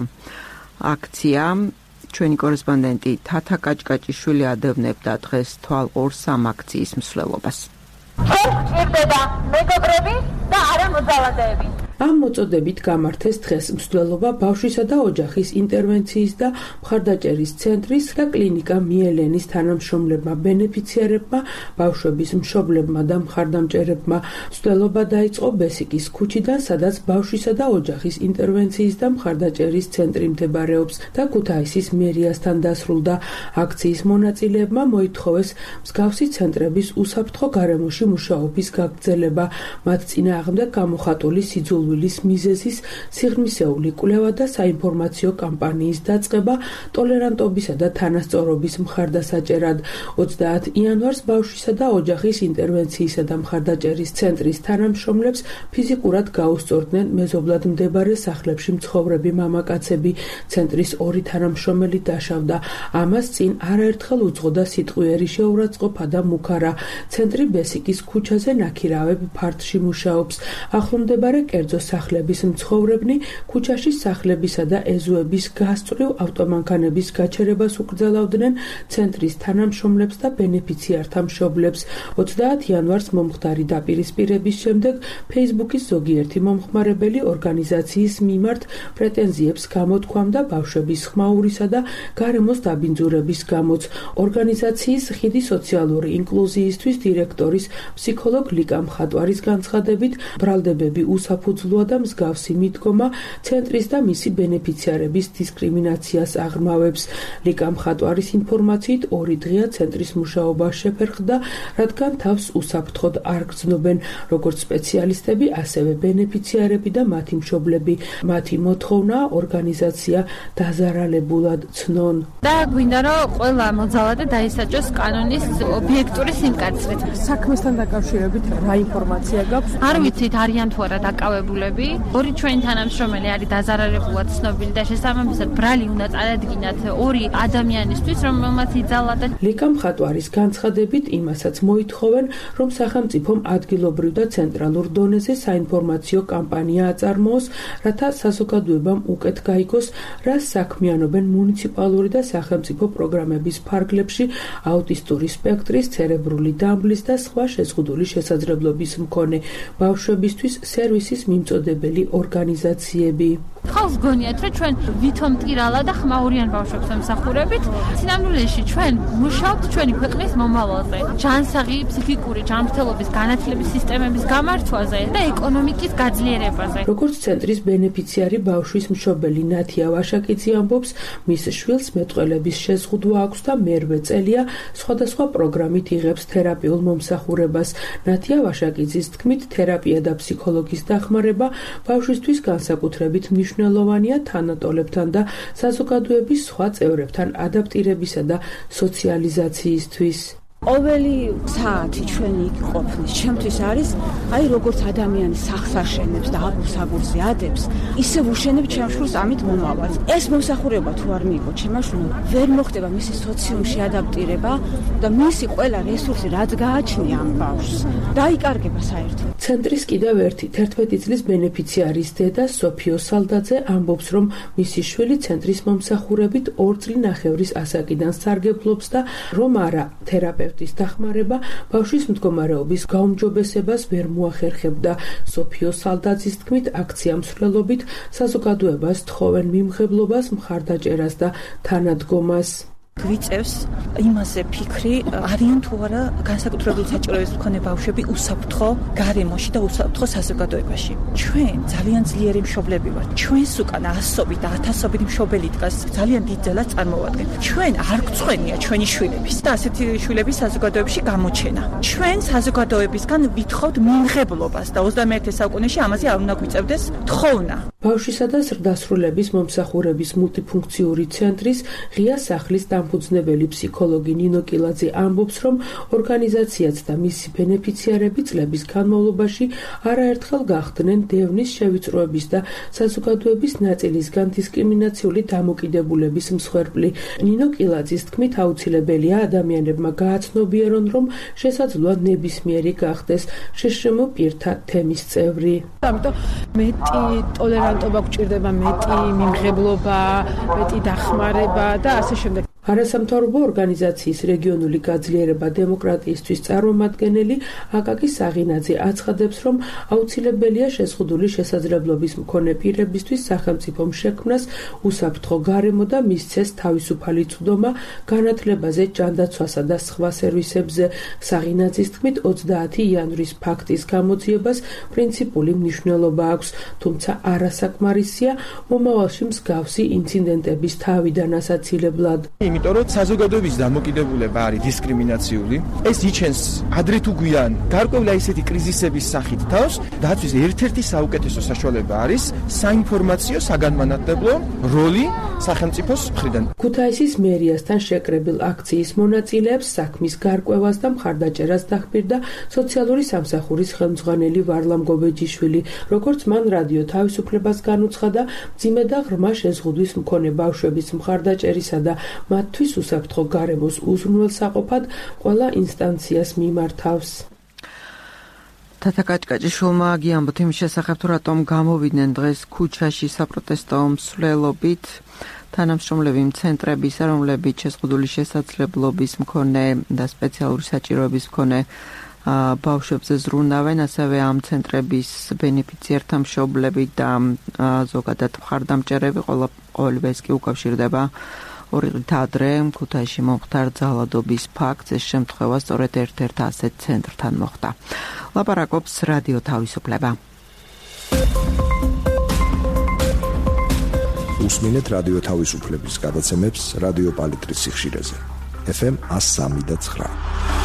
აქცია. ჩვენი კორესპონდენტი თათა კაჭკაჭიშვილი ადევნებდა დღეს თვალყურს ამ აქციის მსვლელობას. ჩვენ გვჭირდება მეგობრები და არა მოძალადეები. ამ მოწოდებით გამართეს დღეს მსვლელობა ბავშვისა და ოჯახის ინტერვენციის და მხარდაჭერის ცენტრის და კლინიკა მიელენის თანამშრომლებმა, ბენეფიციარებმა, ბავშვების მშობლებმა და მხარდამჭერებმა. მსვლელობა დაიწყო ბესიკის ქუჩიდან, სადაც ბავშვისა და ოჯახის ინტერვენციის და მხარდაჭერის ცენტრი მდებარეობს და ქუთაისის მერიასთან დასრულდა. აქციის მონაწილეებმა მოითხოვეს მსგავსი ცენტრების უსაფრთხო გარემოში მუშაობის გაგრძელება, მათ წინააღმდეგ გამოხატული სიძულვილის მიზეზის სიღრმისეული კვლევა და საინფორმაციო კამპანიის დაწყება ტოლერანტობისა და თანასწორობის მხარდასაჭერად. ოცდაათ იანვარს ბავშვისა და ოჯახის ინტერვენციისა და მხარდაჭერის ცენტრის თანამშრომლებს ფიზიკურად გაუსწორდნენ მეზობლად მდებარე სახლებში მცხოვრები მამაკაცები. ცენტრის ორი თანამშრომელი დაშავდა. ამას წინ არაერთხელ უძღოდა სიტყვიერი შეურაცხყოფა და მუქარა. ცენტრი ბესიკის ქუჩაზე ნაქირავებ ფართში მუშაობს. ახლომდებარე კერძო სახლების მცხოვრებნი ქუჩაში სახლებისა და ეზოების გასწვრივ ავტომანქანების გაჩერებას უკრძალავდნენ ცენტრის თანამშრომლებს და ბენეფიციართა მშობლებს. ოცდაათ იანვარს მომხდარი დაპირისპირების შემდეგ ფეისბუქის ზოგიერთი მომხმარებელი ორგანიზაციის მიმართ პრეტენზიებს გამოთქვამდა ბავშვების ხმაურისა და გარემოს დაბინძურების გამოც. ორგანიზაციის ხიდი სოციალური ინკლუზიისთვის დირექტორის ფსიქოლოგ ლიკა მხატვარის განცხადებით, ბრალდებები უსაფუძვლოა და მსგავსი მიდგომა ცენტრის და მისი ბენეფიციარების დისკრიმინაციას აღრმავებს. ლიკა მხატვარის ინფორმაციით ორი დღეა ცენტრის მუშაობა შეფერხდა, რადგან თავს უსაფრთხოდ არ გრძნობენ როგორც სპეციალისტები, ასევე ბენეფიციარები და მათი მშობლები. მათი მოთხოვნაა ორგანიზაცია დაზარალებულად ცნონ. და გვინდა რომ ყველა მოძალადე დაისაჯოს კანონის ობიექტური სიმკაცრით. საქმესთან დაკავშირებით რა ინფორმაცია გაქვს? არ ვიცით არიან თუ არა დაკავებულები. ორი ჩვენი თანამშრომელი არის დაზარალებულად ცნობილი და შესაბამისად ბრალი უნდა წარადგინათ ორი ადამიანისთვის, რომელმაც იძალა. ლიკა მხატვარის განცხადებით იმასაც მოითხოვენ, რომ სახელმწიფომ ადგილობრივ და ცენტრალურ დონეზე საინფორმაციო კამპანია აწარმოოს, რათა საზოგადოებამ უკეთ გაიგოს, რას საქმიანობენ მუნიციპალური და სახელმწიფო პროგრამების ფარგლებში აუტისტური სპექტრის, ცერებრული დამბლის და სხვა შეზღუდული შესაძლებლობის მქონე ბავშვებისთვის სერვისის მიმწოდებელი ორგანიზაციები. ხალხს გონიათ, რომ ჩვენ ვითომ ტირალა და ხმაურიან ბავშვებს ემსახურებით. სინამდვილეში ჩვენ მუშაობთ ჩვენი ქვეყნის მომავალზე, ჯანსაღი ფსიქიკური ჯანმრთელობის განათლების სისტემების გამართვაზე და ეკონომიკის გაძლიერებაზე. როგორც ცენტრის ბენეფიციარი ბავშვის მშობელი ნათია ვაშაკიძე ამბობს, მის შვილს მეტყველების შეზღუდვა აქვს და მერვე წელია სხვადასხვა პროგრამით იღებს თერაპიულ მომსახურებას. ნათია ვაშაკიძის თქმით, თერაპია და ფსიქოლოგის დახმარება ბავშვისთვის განსაკუთრებით მნიშვნელოვანია თანატოლებთან და საზოგადოების სხვა წევრებთან ადაპტირებისა და სოციალიზაციისთვის. ყოველი საათი ჩვენი იქ ყოფნის ჩემთვის არის აი როგორც ადამიანი სახს აშენებს და აბურს აბურზე ადებს, ისე ვუშენებ ჩემ შვილს ამით მომავალს. ეს მომსახურება თუ არ მიიღო ჩემ შვილს, ვერ მოხდება მისი სოციუმში ადაპტირება და მისი ყველა რესურსი რაც გააჩნია ამ ბავშვს დაიკარგება საერთოდ. ცენტრის კიდევ ერთი თერთმეტი წლის ბენეფიციარის დედა სოფიო სალდაძე ამბობს, რომ მისი შვილი ცენტრის მომსახურებით ორ წლინახევრის ასაკიდან სარგებლობს და რომ არა თერაპევტი დახმარება ბავშვის მდგომარეობის გაუმჯობესებას ვერ მოახერხებდა. სოფიო სალდაძის თქმით, აქცია მსვლელობით საზოგადოებას თხოვენ მიმღებლობას, მხარდაჭერას და თანადგომას. გვიწევს იმაზე ფიქრი, არიან თუ არა განსაკუთრებული საჭიროების მქონე ბავშვები უსაფრთხო გარემოში და უსაფრთხო საზოგადოებაში. ჩვენ ძალიან ძლიერი მშობლები ვართ. ჩვენს უკან ასობით და ათასობით მშობელი დგას, ძალიან დიდ ძალას წარმოვადგენთ. ჩვენ არ გვწვენია ჩვენი შვილების და ასეთი შვილების საზოგადოებაში გამოჩენა. ჩვენ საზოგადოებისგან ვითხოვთ მიმღებლობას და ოცდამეერთე საუკუნეში ამაზე არ უნდა გვიწევდეს თხოვნა. ბავშვისა და ზრდასრულების მომსახურების მულტიფუნქციური ცენტრის ღია სახლის დამფუძნებელი ფსიქოლოგი ნინო კილაძე ამბობს, რომ ორგანიზაციაც და მისი ბენეფიციარები წლების განმავლობაში არაერთხელ გახდნენ დევნის შევიწროების და საზოგადოების ნაწილისგან დისკრიმინაციული დამოკიდებულების მსხვერპლი. ნინო კილაძის თქმით, აუცილებელია ადამიანებმა გააცნობიერონ, რომ შესაძლოა ნებისმიერი გახდეს შეშრემო პირთა თემის წევრი. ამიტომ მეტი ტოლერანტობა გვჭირდება, მეტი მიმღებლობა, მეტი დახმარება და ასე შემდეგ. არასამთავრობო ორგანიზაციის რეგიონული გაძლიერება დემოკრატიისთვის წარმომადგენელი აკაკი საღინაძე აცხადებს, რომ აუცილებელია შეზღუდული შესაძლებლობის მქონე პირებისთვის სახელმწიფომ შექმნას უსაფრთხო გარემო და მისცეს თავისუფალი წვდომა განათლებაზე, ჯანდაცვასა და სხვა სერვისებზე. საღინაძის თქმით, ოცდაათი იანვრის ფაქტის გამოძიებას პრინციპული მნიშვნელობა აქვს, თუმცა არასაკმარისია მომავალში მსგავსი ინციდენტების თავიდან ასაცილებლად. იმიტომ რომ საზოგადოების დამოკიდებულება არის დისკრიმინაციული, ეს იჩენს ადრე თუ გვიან გარკვეული ისეთი კრიზისების სახით თავს, დაცვის ერთ-ერთი საუკეთესო საშუალება არის საინფორმაციო საგანმანათლებლო როლი სახელმწიფოს მხრიდან. ქუთაისის მერიასთან შეკრებილ აქციის მონაწილეებს საქმის გარკვევას და მხარდაჭერას დახბირდა სოციალური სამსახურის ხელმძღვანელი ვარლამ გობეჯიშვილი. როგორც მან რადიო თავისუფლებას განუცხადა, მძიმე და ღრმა შეზღუდვის მქონე ბავშვების მხარდაჭერისა და მათთვის უსაფრთხო გარემოს უზრუნველსაყოფად ყველა ინსტანციას მიმართავს. თათა კაჭკაჭიშვილმა გიამბოთ იმის შესახებ, თუ რატომ გამოვიდნენ დღეს ქუჩაში საპროტესტო მსვლელობით თანამშრომლები ცენტრებისა, რომლებიც შეზღუდული შესაძლებლობის მქონე და სპეციალური საჭიროების მქონე ბავშვებზე ზრუნავენ, ასევე ამ ცენტრების ბენეფიციართა მშობლები და ზოგადად მხარდამჭერები, ყოველივე ეს კი უკავშირდება ორი დღით ადრე ქუთაისში მომხდარ ძალადობის ფაქტს. ეს შემთხვევა სწორედ ერთ-ერთ ასეთ ცენტრთან მოხდა. ლაპარაკობს რადიო თავისუფლება. უსმინეთ რადიო თავისუფლების გადაცემებს რადიო პალიტრის სიხშირეზე. ეფ ემ one oh three point nine.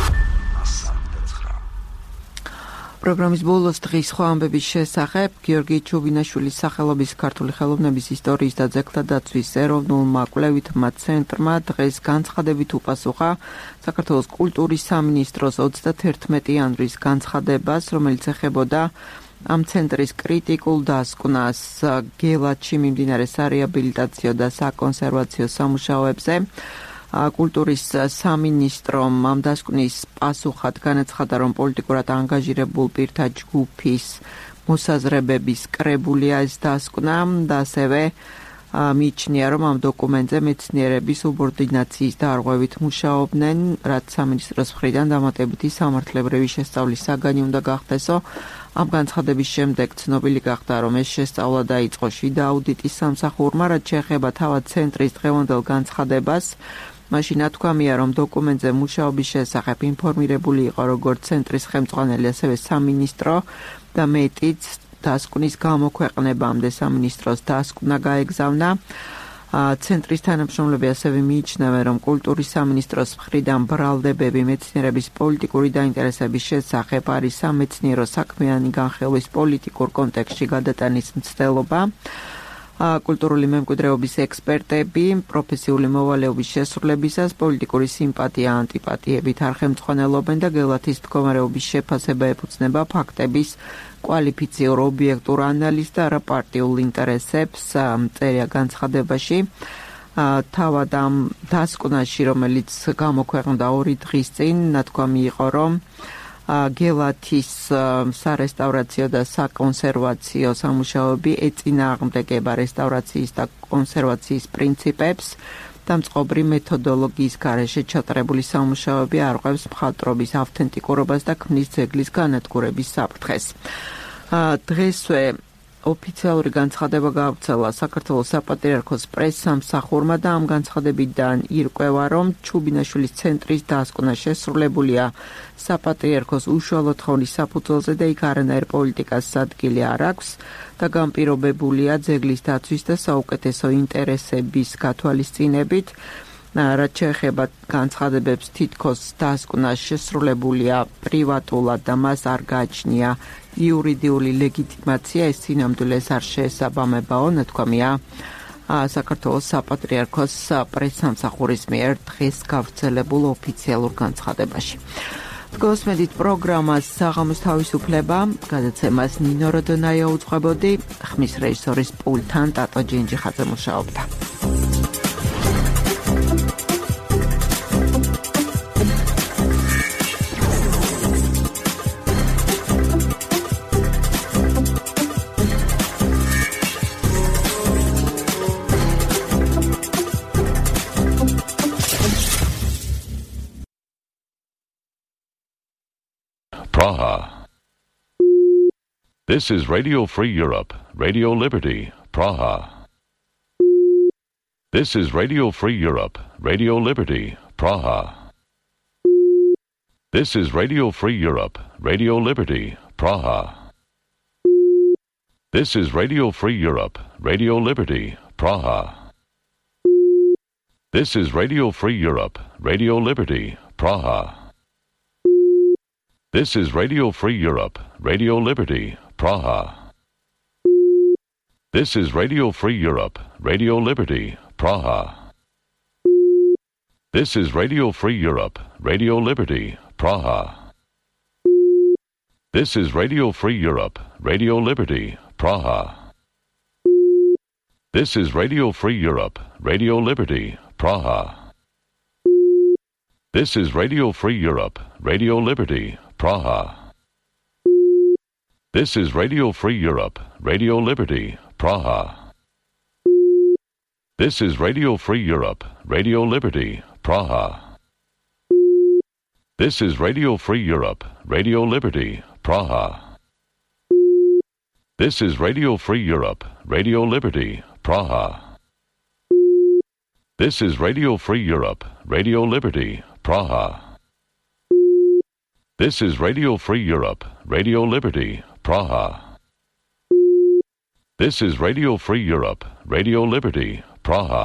პროგრამის ბოლოს დღის სხვა ამბების შესახებ გიორგი ჩუბინაშვილის სახელობის ქართული ხელოვნების ისტორიის და ძეგლთა დაცვის ეროვნულმა კვლევითმა ცენტრმა დღეს განცხადებით უპასუხა საქართველოს კულტურის სამინისტროს ოცდაათი იანვრის განცხადებას, რომელიც ეხებოდა ამ ცენტრის კრიტიკულ დასკვნას გელათში მიმდინარე სარეაბილიტაციო და საკონსერვაციო სამუშაოებზე. კულტურის სამინისტრომ ამ დასკვნის პასუხად განაცხადა, რომ პოლიტიკურად ანგაჟირებულ პირთა ჯგუფის მოსაზრებების კრებულია ეს დასკვნა და ასევე მიიჩნია, რომ ამ დოკუმენტზე მეცნიერები სუბორდინაციის დარღვევით მუშაობდნენ, რაც სამინისტროს მხრიდან დამატებითი სამართლებრივი შესწავლის საგანი უნდა გახდესო. ამ განცხადების შემდეგ ცნობილი გახდა, რომ ეს შესწავლა დაიწყო შიდა აუდიტის სამსახურმა, რაც შეეხება თავად ცენტრის დღევანდელ განცხადებას. მაშინ ათქვამია, რომ დოკუმენტზე მუშაობის შესახებ ინფორმირებული იყო როგორც ცენტრის ხელმძღვანელი, ასევე სამინისტრო და მეტიც დასკვნის გამოქვეყნებამდე სამინისტროს დასკვნა გაეგზავნა. ცენტრის თანამშრომლები ასევე მიიჩნევენ, რომ კულტურის სამინისტროს მხრიდან ბრალდებები მეცნიერების პოლიტიკური დაინტერესების შესახებ არის სამეცნიერო საქმიანი განხილვის პოლიტიკურ კონტექსტში გადატანის მცდელობა. კულტურული მემკვიდრეობის ექსპერტები პროფესიული მოვალეობის შესრულებისას პოლიტიკური სიმპათია ანტიპათიებით არ ხელმძღვანელობენ და გელათის მდგომარეობის შეფასება ეფუძნება ფაქტების კვალიფიციურ ობიექტურ ანალიზს და არა პარტიულ ინტერესებს. წერია განცხადებაში. თავად ამ დასკვნაში, რომელიც გამოქვეყნდა ორი დღის წინ, ნათქვამი იყო, რომ გელათის სარესტავრაციო და საკონსერვაციო სამუშაოები ეწინააღმდეგება რესტავრაციის და კონსერვაციის პრინციპებს და მწყობრი მეთოდოლოგიის გარეშე ჩატარებული სამუშაოები არღვევს მხატვრობის ავთენტიკურობას და ქმნის ძეგლის განადგურების საფრთხეს. დღესვე ოფიციალური განცხადება გავრცელა საქართველოს საპატრიარქოს პრესსამსახურმა და ამ განცხადებიდან ირკვევა, რომ ჩუბინაშვილის ცენტრის დასკვნა შესრულებულია საპატრიარქოს უშუალოდ ხოვნის საფუძველზე და იქ არანაირ პოლიტიკას ადგილი არ აქვს და განპირობებულია ძეგლის დაცვის და საუკეთესო ინტერესების გათვალისწინებით. რაც შეეხება განცხადებებს, თითქოს დასკვნა შესრულებულია პრივატულად და მას არ გააჩნია იურიდიული ლეგიტიმაცია, ეს სინამდვილეს არ შეესაბამებაო, ნათქვამია საქართველოს საპატრიარქოს პრესსამსახურის მიერ დღეს გავრცელებულ ოფიციალურ განცხადებაში. გოსმედით პროგრამას საღამოს თავისუფლება, გადაცემას ნინო როდონაია უძღვებოდი, ხმის რეჟისორის პულტთან ტატო ჯინჯიხაძე მუშაობდა. Praha. This is Radio Free Europe, Radio Liberty, Praha. This is Radio Free Europe, Radio Liberty, Praha. This is Radio Free Europe, Radio Liberty, Praha. This is Radio Free Europe, Radio Liberty, Praha. This is Radio Free Europe, Radio Liberty, Praha. This is Radio Free Europe, Radio Liberty, Praha. This is Radio Free Europe, Radio Liberty, Praha. This is Radio Free Europe, Radio Liberty, Praha. This is Radio Free Europe, Radio Liberty, Praha. This is Radio Free Europe, Radio Liberty, Praha. This is Radio Free Europe, Radio Liberty, Praha. This is Radio Free Europe, Radio Liberty, Praha. This is Radio Free Europe, Radio Liberty, Praha. This is Radio Free Europe, Radio Liberty, Praha. This is Radio Free Europe, Radio Liberty, Praha. This is Radio Free Europe, Radio Liberty, Praha. This is Radio Free Europe, Radio Liberty, Praha. This is Radio Free Europe, Radio Liberty, Praha.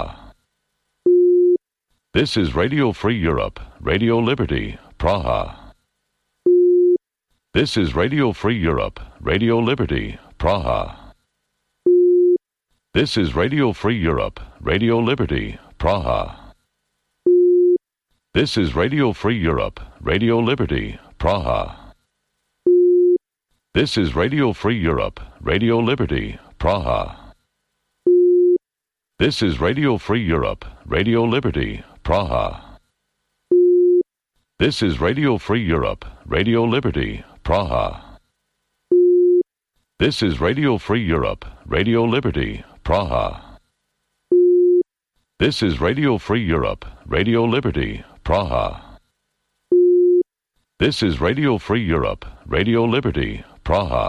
This is Radio Free Europe, Radio Liberty, Praha. This is Radio Free Europe, Radio Liberty, Praha. This is Radio Free Europe, Radio Liberty, Praha. This is Radio Free Europe, Radio Liberty, Praha. This is Radio Free Europe, Radio Liberty, Praha. This is Radio Free Europe, Radio Liberty, Praha. This is Radio Free Europe, Radio Liberty, Praha. This is Radio Free Europe, Radio Liberty, Praha. This is Radio Free Europe, Radio Liberty, Praha. This is Radio Free Europe, Radio Liberty, Praha.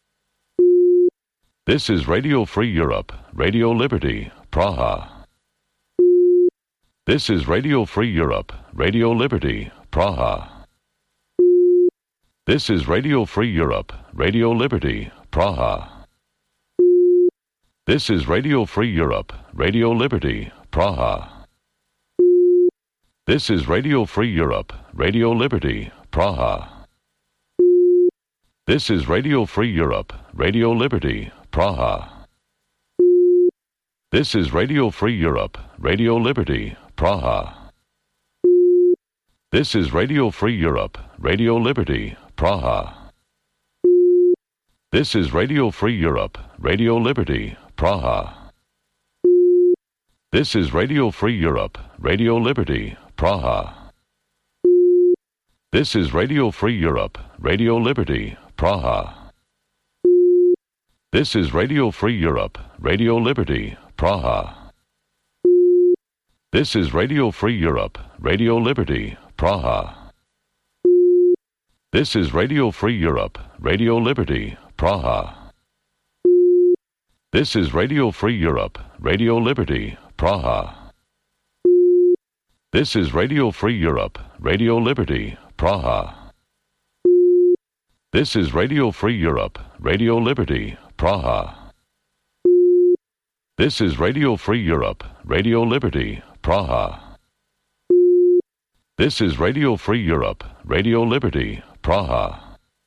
This is Radio Free Europe, Radio Liberty, Praha. This is Radio Free Europe, Radio Liberty, Praha. This is Radio Free Europe, Radio Liberty, Praha. This is Radio Free Europe, Radio Liberty, Praha. This is Radio Free Europe, Radio Liberty, Praha. This is Radio Free Europe, Radio Liberty, Praha. This is Radio Free Europe, Radio Liberty, Praha. This is Radio Free Europe, Radio Liberty, Praha. This is Radio Free Europe, Radio Liberty, Praha. This is Radio Free Europe, Radio Liberty, Praha. This is Radio Free Europe, Radio Liberty, Praha. This is Radio Free Europe, Radio Liberty, Praha. This is Radio Free Europe, Radio Liberty, Praha. This is Radio Free Europe, Radio Liberty, Praha. This is Radio Free Europe, Radio Liberty, Praha. This is Radio Free Europe, Radio Liberty, Praha. This is Radio Free Europe, Radio Liberty, Praha. This is Radio Free Europe, Radio Liberty, Praha. This is Radio Free Europe, Radio Liberty, Praha.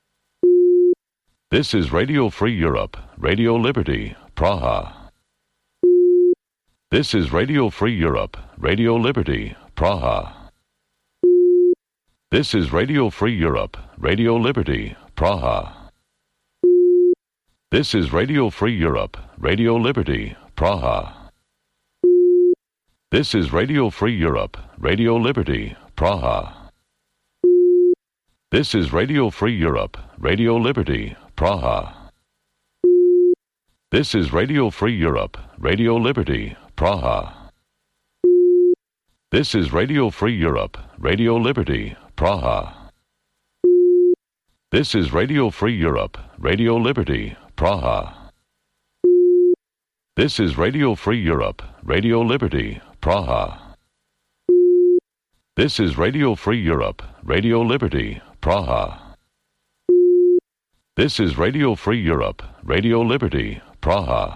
This is Radio Free Europe, Radio Liberty, Praha. This is Radio Free Europe, Radio Liberty, Praha. This is Radio Free Europe, Radio Liberty, Praha. This is Radio Free Europe, Radio Liberty, Praha. This is Radio Free Europe, Radio Liberty, Praha. This is Radio Free Europe, Radio Liberty, Praha. This is Radio Free Europe, Radio Liberty, Praha. This is Radio Free Europe, Radio Liberty, Praha. This is Radio Free Europe, Radio Liberty, Praha. This is Radio Free Europe, Radio Liberty, Praha. This is Radio Free Europe, Radio Liberty, Praha. This is Radio Free Europe, Radio Liberty, Praha.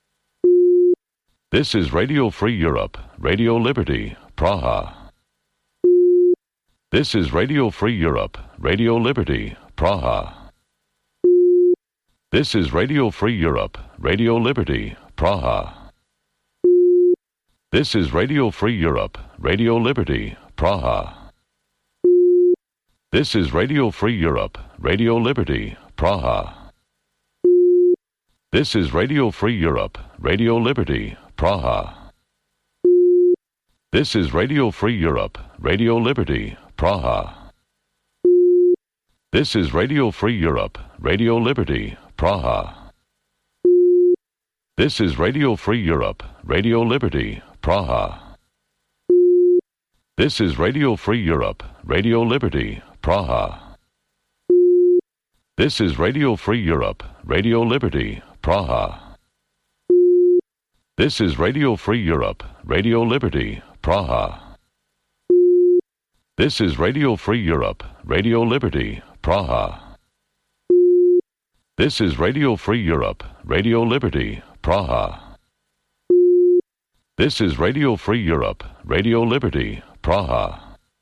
This is Radio Free Europe, Radio Liberty, Praha. This is Radio Free Europe, Radio Liberty, Praha. This is Radio Free Europe, Radio Liberty, Praha. This is Radio Free Europe, Radio Liberty, Praha. This is Radio Free Europe, Radio Liberty, Praha. This is Radio Free Europe, Radio Liberty, Praha. This is Radio Free Europe, Radio Liberty, Praha. This is Radio Free Europe, Radio Liberty, Praha. This is Radio Free Europe, Radio Liberty, Praha. This is Radio Free Europe, Radio Liberty, Praha. This is Radio Free Europe, Radio Liberty, Praha. This is Radio Free Europe, Radio Liberty, Praha. This is Radio Free Europe, Radio Liberty, Praha. This is Radio Free Europe, Radio Liberty, Praha. This is Radio Free Europe, Radio Liberty, Praha.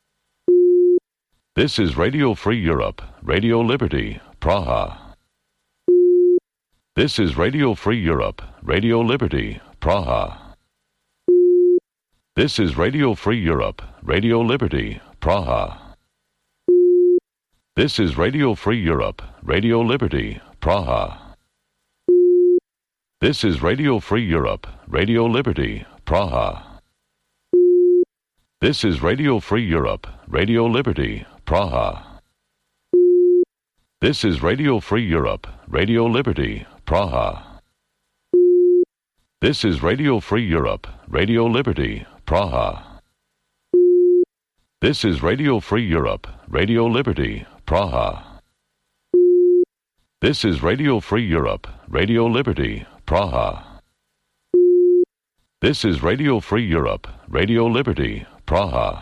This is Radio Free Europe, Radio Liberty, Praha. This is Radio Free Europe, Radio Liberty, Praha. This is Radio Free Europe, Radio Liberty, Praha. This is Radio Free Europe, Radio Liberty, Praha. This is Radio Free Europe, Radio Liberty, Praha. This is Radio Free Europe, Radio Liberty, Praha. This is Radio Free Europe, Radio Liberty, Praha. This is Radio Free Europe, Radio Liberty, Praha. This is Radio Free Europe, Radio Liberty, Praha. This is Radio Free Europe, Radio Liberty, Praha. This is Radio Free Europe, Radio Liberty, Praha.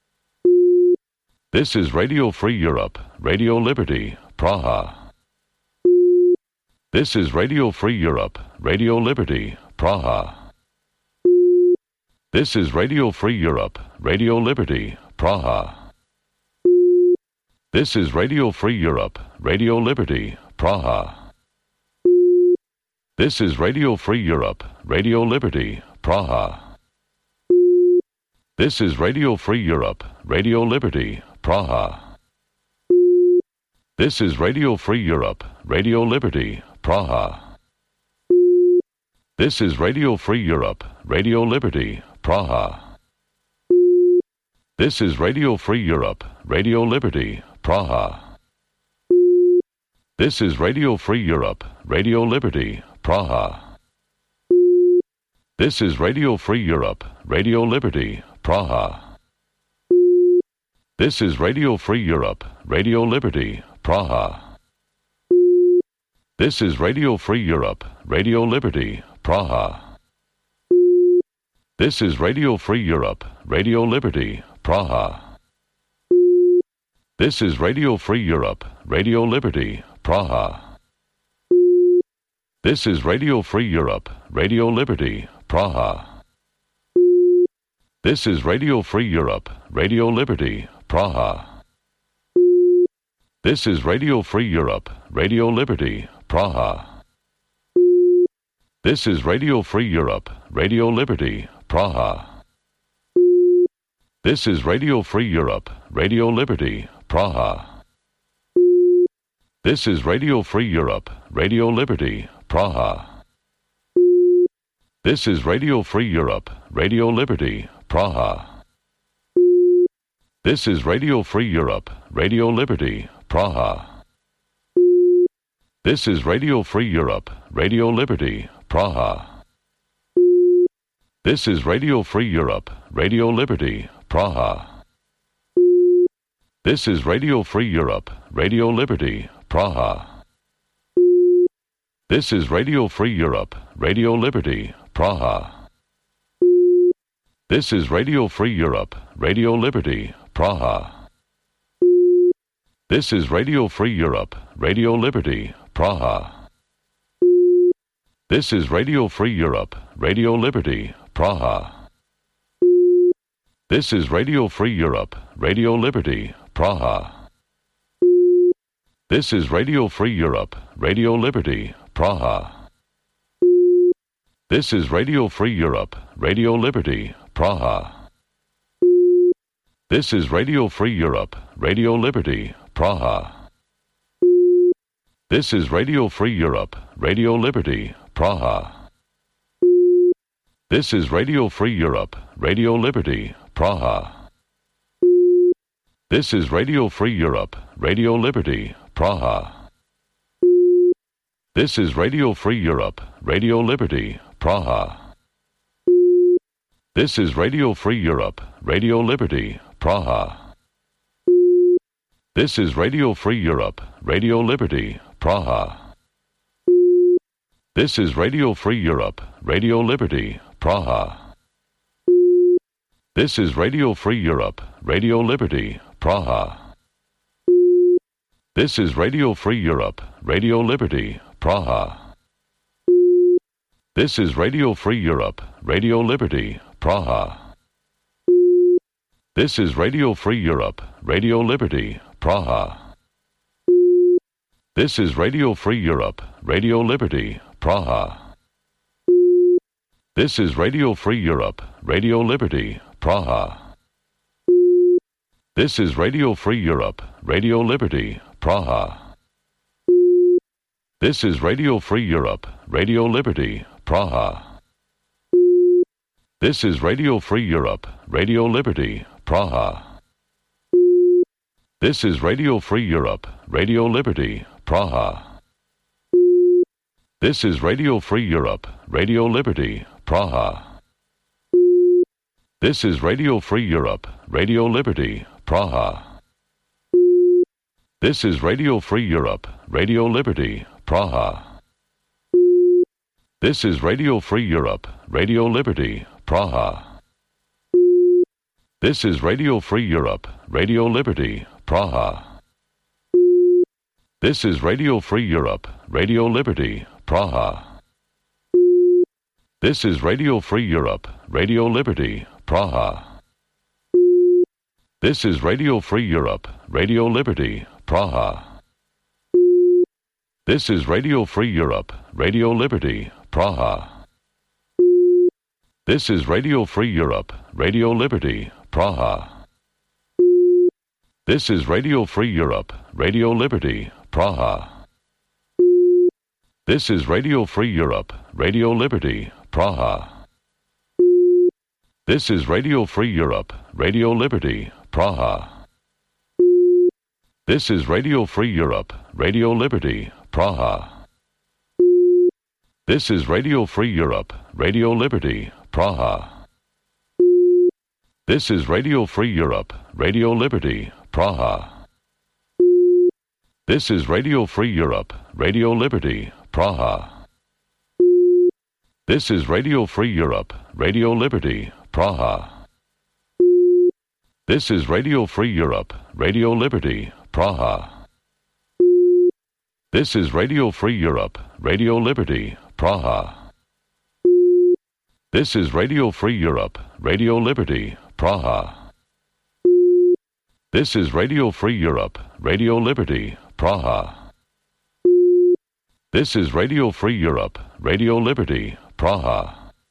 This is Radio Free Europe, Radio Liberty, Praha. This is Radio Free Europe, Radio Liberty, Praha. This is Radio Free Europe, Radio Liberty, Praha. This is Radio Free Europe, Radio Liberty, Praha. This is Radio Free Europe, Radio Liberty, Praha. This is Radio Free Europe, Radio Liberty, Praha. This is Radio Free Europe, Radio Liberty, Praha. This is Radio Free Europe, Radio Liberty, Praha. This is Radio Free Europe, Radio Liberty, Praha. This is Radio Free Europe, Radio Liberty, Praha. This is Radio Free Europe, Radio Liberty, Praha. This is Radio Free Europe, Radio Liberty, Praha. This is Radio Free Europe, Radio Liberty, Praha. This is Radio Free Europe, Radio Liberty, Praha. This is Radio Free Europe, Radio Liberty, Praha. This is Radio Free Europe, Radio Liberty, Praha. This is Radio Free Europe, Radio Liberty, Praha. This is Radio Free Europe, Radio Liberty, Praha. This is Radio Free Europe, Radio Liberty, Praha. This is Radio Free Europe, Radio Liberty, Praha. This is Radio Free Europe, Radio Liberty, Praha. This is Radio Free Europe, Radio Liberty, Praha. This is Radio Free Europe, Radio Liberty, Praha. This is Radio Free Europe, Radio Liberty, Praha. This is Radio Free Europe, Radio Liberty, Praha. This is Radio Free Europe, Radio Liberty, Praha. This is Radio Free Europe, Radio Liberty, Praha. This is Radio Free Europe, Radio Liberty, Praha. This is Radio Free Europe, Radio Liberty, Praha. This is Radio Free Europe, Radio Liberty, Praha. This is Radio Free Europe, Radio Liberty, Praha. This is Radio Free Europe, Radio Liberty, Praha. This is Radio Free Europe, Radio Liberty, Praha. This is Radio Free Europe, Radio Liberty, Praha. This is Radio Free Europe, Radio Liberty, Praha. This is Radio Free Europe, Radio Liberty, Praha. This is Radio Free Europe, Radio Liberty, Praha. This is Radio Free Europe, Radio Liberty, Praha. This is Radio Free Europe, Radio Liberty, Praha. This is Radio Free Europe, Radio Liberty, Praha. This is Radio Free Europe, Radio Liberty, Praha. This is Radio Free Europe, Radio Liberty, Praha. This is Radio Free Europe, Radio Liberty, Praha. This is Radio Free Europe, Radio Liberty, Praha. This is Radio Free Europe, Radio Liberty, Praha. This is Radio Free Europe, Radio Liberty, Praha. This is Radio Free Europe, Radio Liberty, Praha. This is Radio Free Europe, Radio Liberty, Praha. This is Radio Free Europe, Radio Liberty, Praha. This is Radio Free Europe, Radio Liberty, Praha. This is Radio Free Europe, Radio Liberty, Praha. This is Radio Free Europe, Radio Liberty, Praha. This is Radio Free Europe, Radio Liberty, Praha. This is Radio Free Europe, Radio Liberty, Praha. This is Radio Free Europe, Radio Liberty, Praha. This is Radio Free Europe, Radio Liberty, Praha. This is Radio Free Europe, Radio Liberty, Praha. This is Radio Free Europe, Radio Liberty, Praha. This is Radio Free Europe, Radio Liberty, Praha. This is Radio Free Europe, Radio Liberty, Praha. This is Radio Free Europe, Radio Liberty, Praha. This is Radio Free Europe, Radio Liberty, Praha. This is Radio Free Europe, Radio Liberty, Praha. This is Radio Free Europe, Radio Liberty, Praha. This is Radio Free Europe, Radio Liberty, Praha. This is Radio Free Europe, Radio Liberty, Praha. This is Radio Free Europe, Radio Liberty, Praha. This is Radio Free Europe, Radio Liberty, Praha. This is Radio Free Europe, Radio Liberty, Praha. This is Radio Free Europe, Radio Liberty, Praha. This is Radio Free Europe, Radio Liberty, Praha. This is Radio Free Europe, Radio Liberty, Praha. This is Radio Free Europe, Radio Liberty, Praha. This is Radio Free Europe, Radio Liberty, Praha.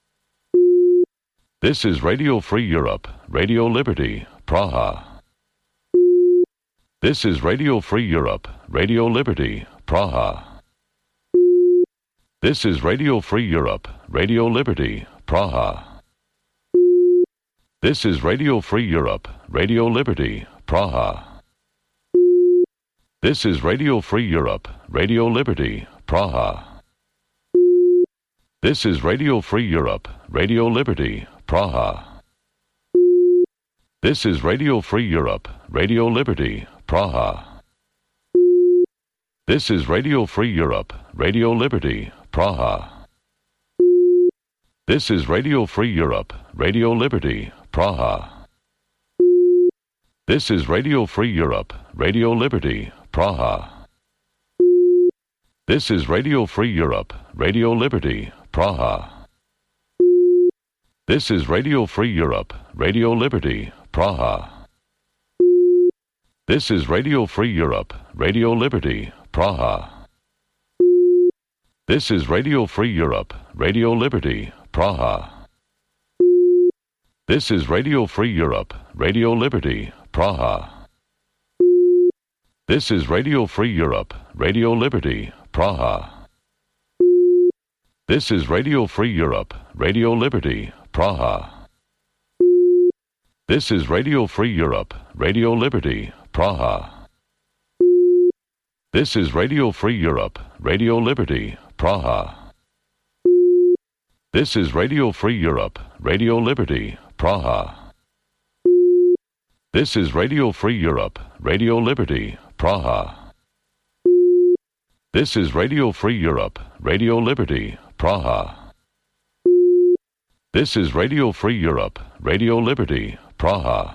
This is Radio Free Europe, Radio Liberty, Praha. This is Radio Free Europe, Radio Liberty, Praha. This is Radio Free Europe, Radio Liberty, Praha. This is Radio Free Europe, Radio Liberty, Praha. This is Radio Free Europe, Radio Liberty, Praha. This is Radio Free Europe, Radio Liberty, Praha. This is Radio Free Europe, Radio Liberty, Praha. This is Radio Free Europe, Radio Liberty, Praha. This is Radio Free Europe, Radio Liberty, Praha. This is Radio Free Europe, Radio Liberty, Praha. This is Radio Free Europe, Radio Liberty, Praha. This is Radio Free Europe, Radio Liberty, Praha. This is Radio Free Europe, Radio Liberty, Praha. This is Radio Free Europe, Radio Liberty, Praha. This is Radio Free Europe, Radio Liberty, Praha. This is Radio Free Europe, Radio Liberty, Praha. This is Radio Free Europe, Radio Liberty, Praha. This is Radio Free Europe, Radio Liberty, Praha. This is Radio Free Europe, Radio Liberty, Praha. This is Radio Free Europe, Radio Liberty, Praha. This is Radio Free Europe, Radio Liberty, Praha. This is Radio Free Europe, Radio Liberty, Praha. This is Radio Free Europe, Radio Liberty, Praha.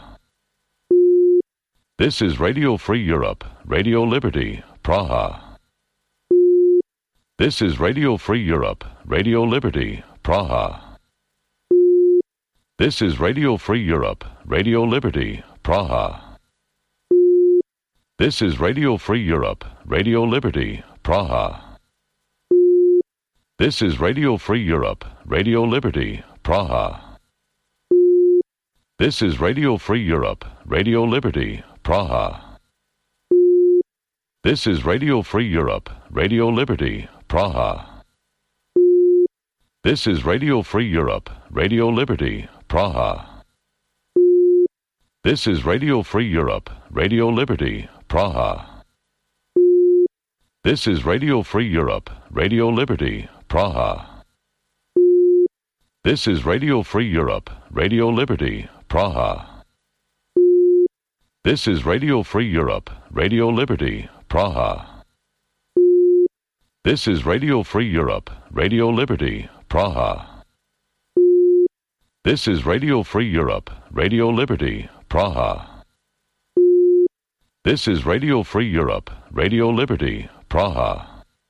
This is Radio Free Europe, Radio Liberty, Praha. This is Radio Free Europe, Radio Liberty, Praha. This is Radio Free Europe, Radio Liberty, Praha. This is Radio Free Europe, Radio Liberty, Praha. This is Radio Free Europe, Radio Liberty, Praha. This is Radio Free Europe, Radio Liberty, Praha. This is Radio Free Europe, Radio Liberty, Praha. This is Radio Free Europe, Radio Liberty, Praha. This is Radio Free Europe, Radio Liberty, Praha. This is Radio Free Europe, Radio Liberty, Praha. This is Radio Free Europe, Radio Liberty, Praha. This is Radio Free Europe, Radio Liberty, Praha. This is Radio Free Europe, Radio Liberty, Praha. This is Radio Free Europe, Radio Liberty, Praha. This is Radio Free Europe, Radio Liberty, Praha.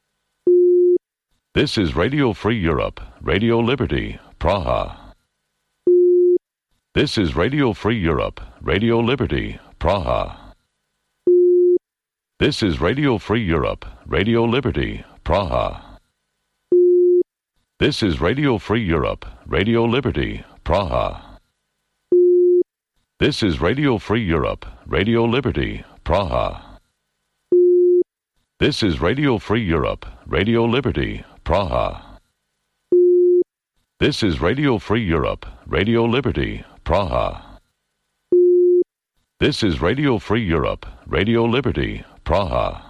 This is Radio Free Europe, Radio Liberty, Praha. This is Radio Free Europe, Radio Liberty, Praha. This is Radio Free Europe, Radio Liberty, Praha. This is Radio Free Europe, Radio Liberty, Praha. This is Radio Free Europe, Radio Liberty, Praha. This is Radio Free Europe, Radio Liberty, Praha. This is Radio Free Europe, Radio Liberty, Praha. This is Radio Free Europe, Radio Liberty, Praha.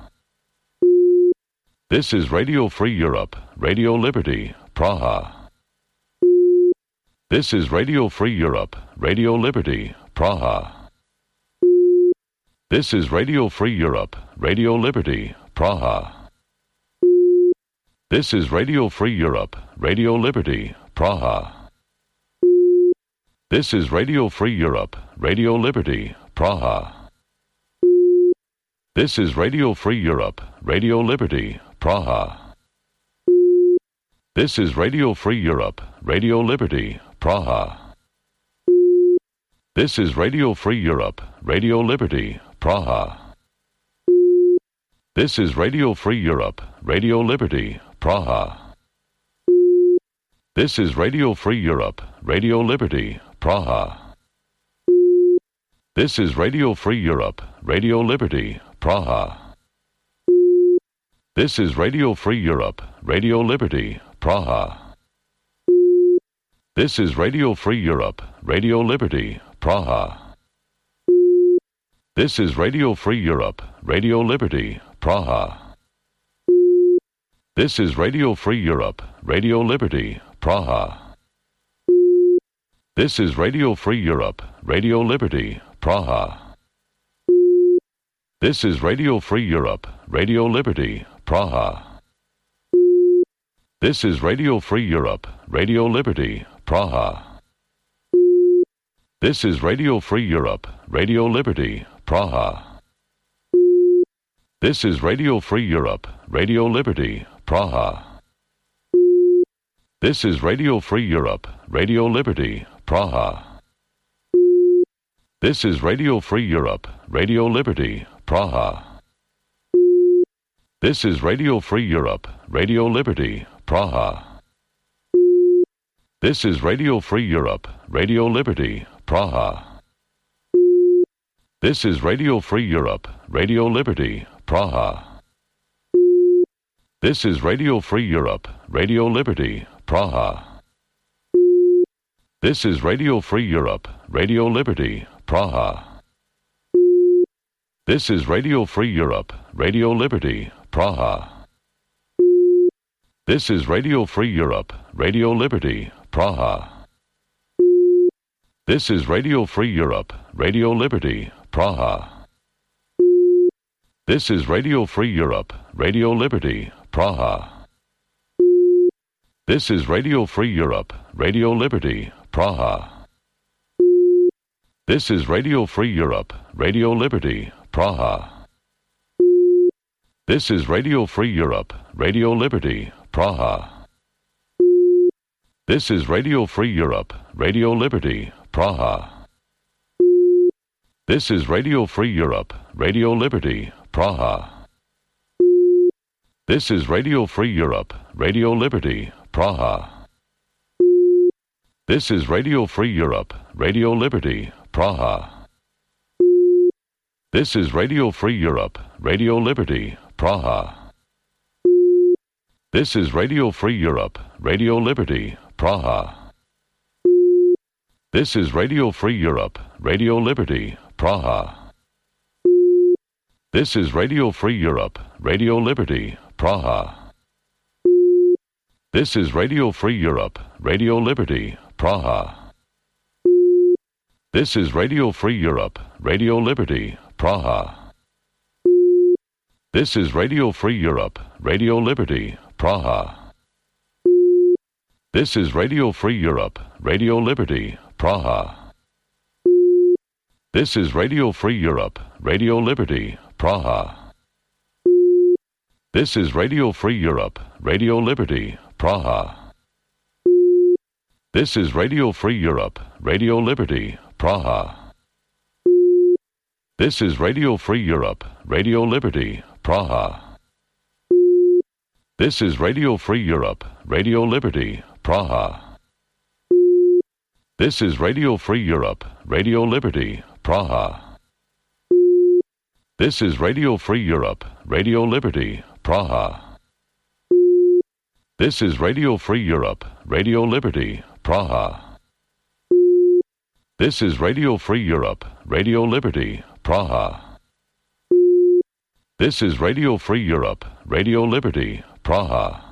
This is Radio Free Europe, Radio Liberty, Praha. This is Radio Free Europe, Radio Liberty, Praha. This is Radio Free Europe, Radio Liberty, Praha. This is Radio Free Europe, Radio Liberty, Praha. This is Radio Free Europe, Radio Liberty, Praha. This is Radio Free Europe, Radio Liberty, Praha. This is Radio Free Europe, Radio Liberty, Praha. This is Radio Free Europe, Radio Liberty, Praha. This is Radio Free Europe, Radio Liberty, Praha. This is Radio Free Europe, Radio Liberty, Praha. This is Radio Free Europe, Radio Liberty, Praha. This is Radio Free Europe, Radio Liberty, Praha. This is Radio Free Europe, Radio Liberty, Praha. This is Radio Free Europe, Radio Liberty, Praha. This is Radio Free Europe, Radio Liberty, Praha. This is Radio Free Europe, Radio Liberty, Praha. This is Radio Free Europe, Radio Liberty, Praha. This is Radio Free Europe, Radio Liberty, Praha. This is Radio Free Europe, Radio Liberty, Praha. This is Radio Free Europe, Radio Liberty, Praha. This is Radio Free Europe, Radio Liberty, Praha. This is Radio Free Europe, Radio Liberty, Praha. This is Radio Free Europe, Radio Liberty, Praha. This is Radio Free Europe, Radio Liberty, Praha. This is Radio Free Europe, Radio Liberty, Praha. This is Radio Free Europe, Radio Liberty, Praha. This is Radio Free Europe, Radio Liberty, Praha. This is Radio Free Europe, Radio Liberty, Praha. This is Radio Free Europe, Radio Liberty, Praha. This is Radio Free Europe, Radio Liberty, Praha. This is Radio Free Europe, Radio Liberty, Praha. This is Radio Free Europe, Radio Liberty, Praha. This is Radio Free Europe, Radio Liberty, Praha. This is Radio Free Europe, Radio Liberty, Praha. This is Radio Free Europe, Radio Liberty, Praha. This is Radio Free Europe, Radio Liberty, Praha. This is Radio Free Europe, Radio Liberty, Praha. This is Radio Free Europe, Radio Liberty, Praha. This is Radio Free Europe, Radio Liberty, Praha. This is Radio Free Europe, Radio Liberty, Praha. This is Radio Free Europe, Radio Liberty, Praha. This is Radio Free Europe, Radio Liberty, Praha. This is Radio Free Europe, Radio Liberty, Praha. This is Radio Free Europe, Radio Liberty, Praha. This is Radio Free Europe, Radio Liberty, Praha. This is Radio Free Europe, Radio Liberty, Praha. This is Radio Free Europe, Radio Liberty, Praha. This is Radio Free Europe, Radio Liberty, Praha. This is Radio Free Europe, Radio Liberty, Praha. This is Radio Free Europe, Radio Liberty, Praha. This is Radio Free Europe, Radio Liberty, Praha. This is Radio Free Europe, Radio Liberty, Praha. This is Radio Free Europe, Radio Liberty, Praha. This is Radio Free Europe, Radio Liberty, Praha. This is Radio Free Europe, Radio Liberty, Praha. This is Radio Free Europe, Radio Liberty, Praha.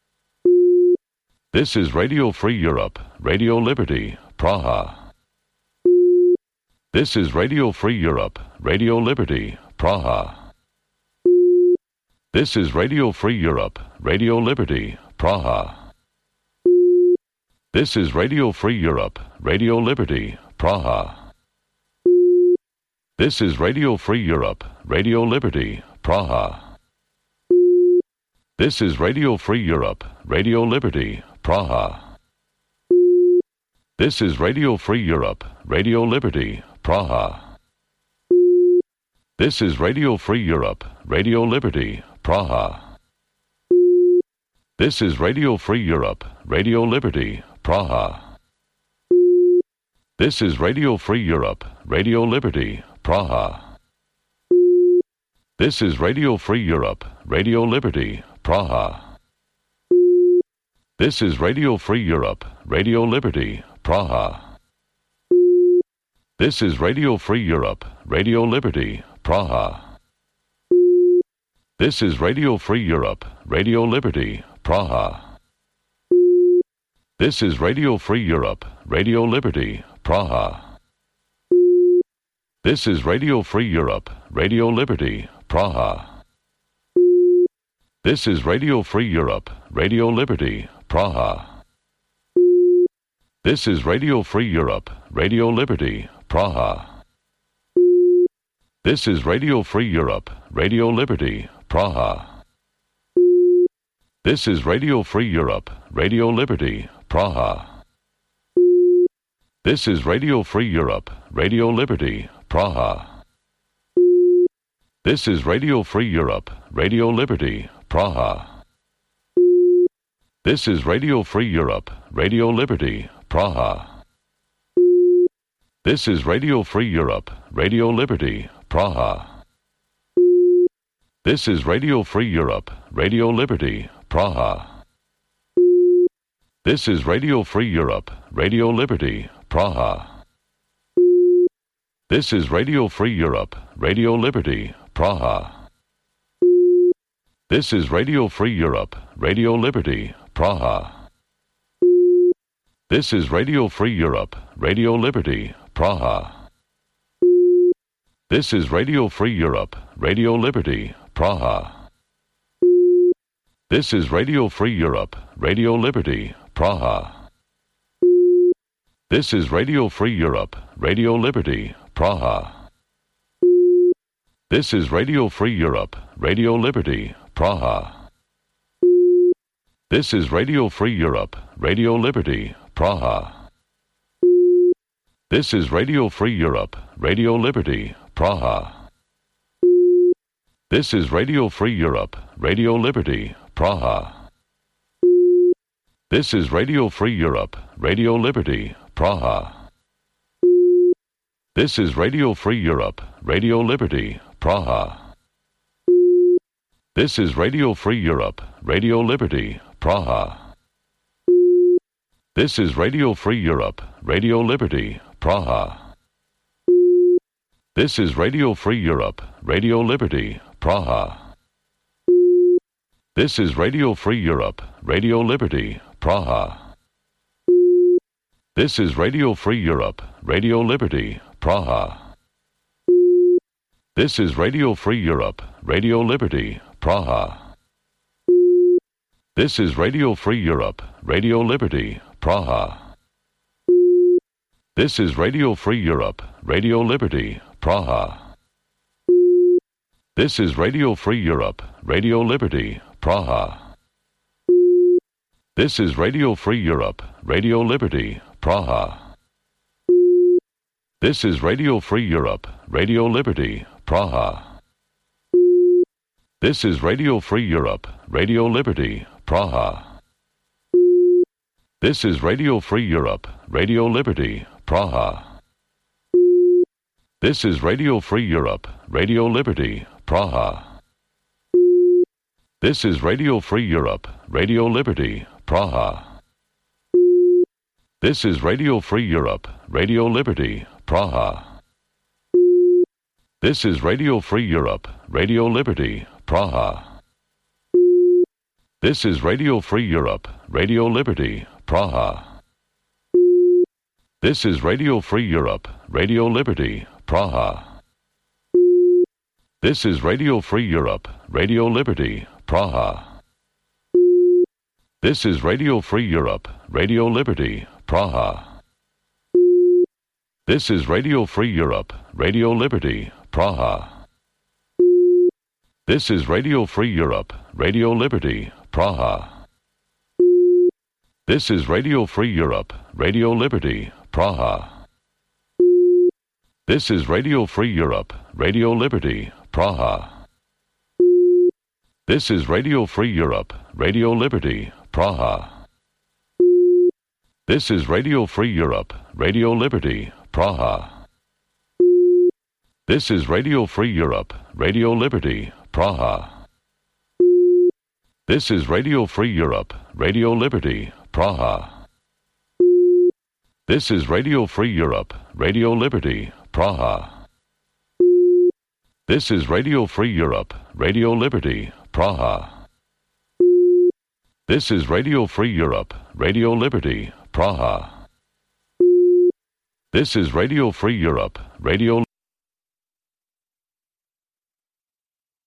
This is Radio Free Europe, Radio Liberty, Praha. This is Radio Free Europe, Radio Liberty, Praha. This is Radio Free Europe, Radio Liberty, Praha. This is Radio Free Europe, Radio Liberty, Praha. This is Radio Free Europe, Radio Liberty, Praha. This is Radio Free Europe, Radio Liberty, Praha. This is Radio Free Europe, Radio Liberty, Praha. This is Radio Free Europe, Radio Liberty, Praha. This is Radio Free Europe, Radio Liberty, Praha. This is Radio Free Europe, Radio Liberty, Praha. This is Radio Free Europe, Radio Liberty, Praha. This is Radio Free Europe, Radio Liberty, Praha. This is Radio Free Europe, Radio Liberty, Praha. This is Radio Free Europe, Radio Liberty, Praha. This is Radio Free Europe, Radio Liberty, Praha. This is Radio Free Europe, Radio Liberty, Praha. This is Radio Free Europe, Radio Liberty, Praha. This is Radio Free Europe, Radio Liberty, Praha. This is Radio Free Europe, Radio Liberty, Praha. This is Radio Free Europe, Radio Liberty, Praha. This is Radio Free Europe, Radio Liberty, Praha. This is Radio Free Europe, Radio Liberty, Praha. This is Radio Free Europe, Radio Liberty, Praha. This is Radio Free Europe, Radio Liberty, Praha. This is Radio Free Europe, Radio Liberty, Praha. This is Radio Free Europe, Radio Liberty, Praha. This is Radio Free Europe, Radio Liberty, Praha. This is Radio Free Europe, Radio Liberty, Praha. This is Radio Free Europe, Radio Liberty, Praha. This is Radio Free Europe, Radio Liberty, Praha. This is Radio Free Europe, Radio Liberty, Praha. This is Radio Free Europe, Radio Liberty, Praha. This is Radio Free Europe, Radio Liberty, Praha. This is Radio Free Europe, Radio Liberty, Praha. This is Radio Free Europe, Radio Liberty, Praha. This is Radio Free Europe, Radio Liberty, Praha. This is Radio Free Europe, Radio Liberty, Praha. This is Radio Free Europe, Radio Liberty, Praha. This is Radio Free Europe, Radio Liberty, Praha. This is Radio Free Europe, Radio Liberty, Praha. This is Radio Free Europe, Radio Liberty, Praha. This is Radio Free Europe, Radio Liberty, Praha. This is Radio Free Europe, Radio Liberty, Praha. This is Radio Free Europe, Radio Liberty, Praha. This is Radio Free Europe, Radio Liberty, Praha. This is Radio Free Europe, Radio Liberty, Praha. This is Radio Free Europe, Radio Liberty, Praha. This is Radio Free Europe, Radio Liberty, Praha. This is Radio Free Europe, Radio Liberty, Praha. This is Radio Free Europe, Radio Liberty, Praha. This is Radio Free Europe, Radio Liberty, Praha. This is Radio Free Europe, Radio Liberty, Praha. This is Radio Free Europe, Radio Liberty, Praha. This is Radio Free Europe, Radio Liberty, Praha. This is Radio Free Europe, Radio Liberty, Praha. This is Radio Free Europe, Radio Liberty, Praha. This is Radio Free Europe, Radio Liberty, Praha. This is Radio Free Europe, Radio Liberty, Praha. This is Radio Free Europe, Radio Liberty, Praha. This is Radio Free Europe, Radio Liberty, Praha. This is Radio Free Europe, Radio Liberty, Praha. This is Radio Free Europe, Radio Liberty, Praha. This is Radio Free Europe, Radio Liberty, Praha. This is Radio Free Europe, Radio Liberty, Praha. This is Radio Free Europe, Radio Liberty, Praha. This is Radio Free Europe, Radio Liberty, Praha. This is Radio Free Europe, Radio Liberty, Praha. This is Radio Free Europe, Radio Liberty, Praha. This is Radio Free Europe, Radio Liberty, Praha. This is Radio Free Europe, Radio Liberty, Praha. This is Radio Free Europe, Radio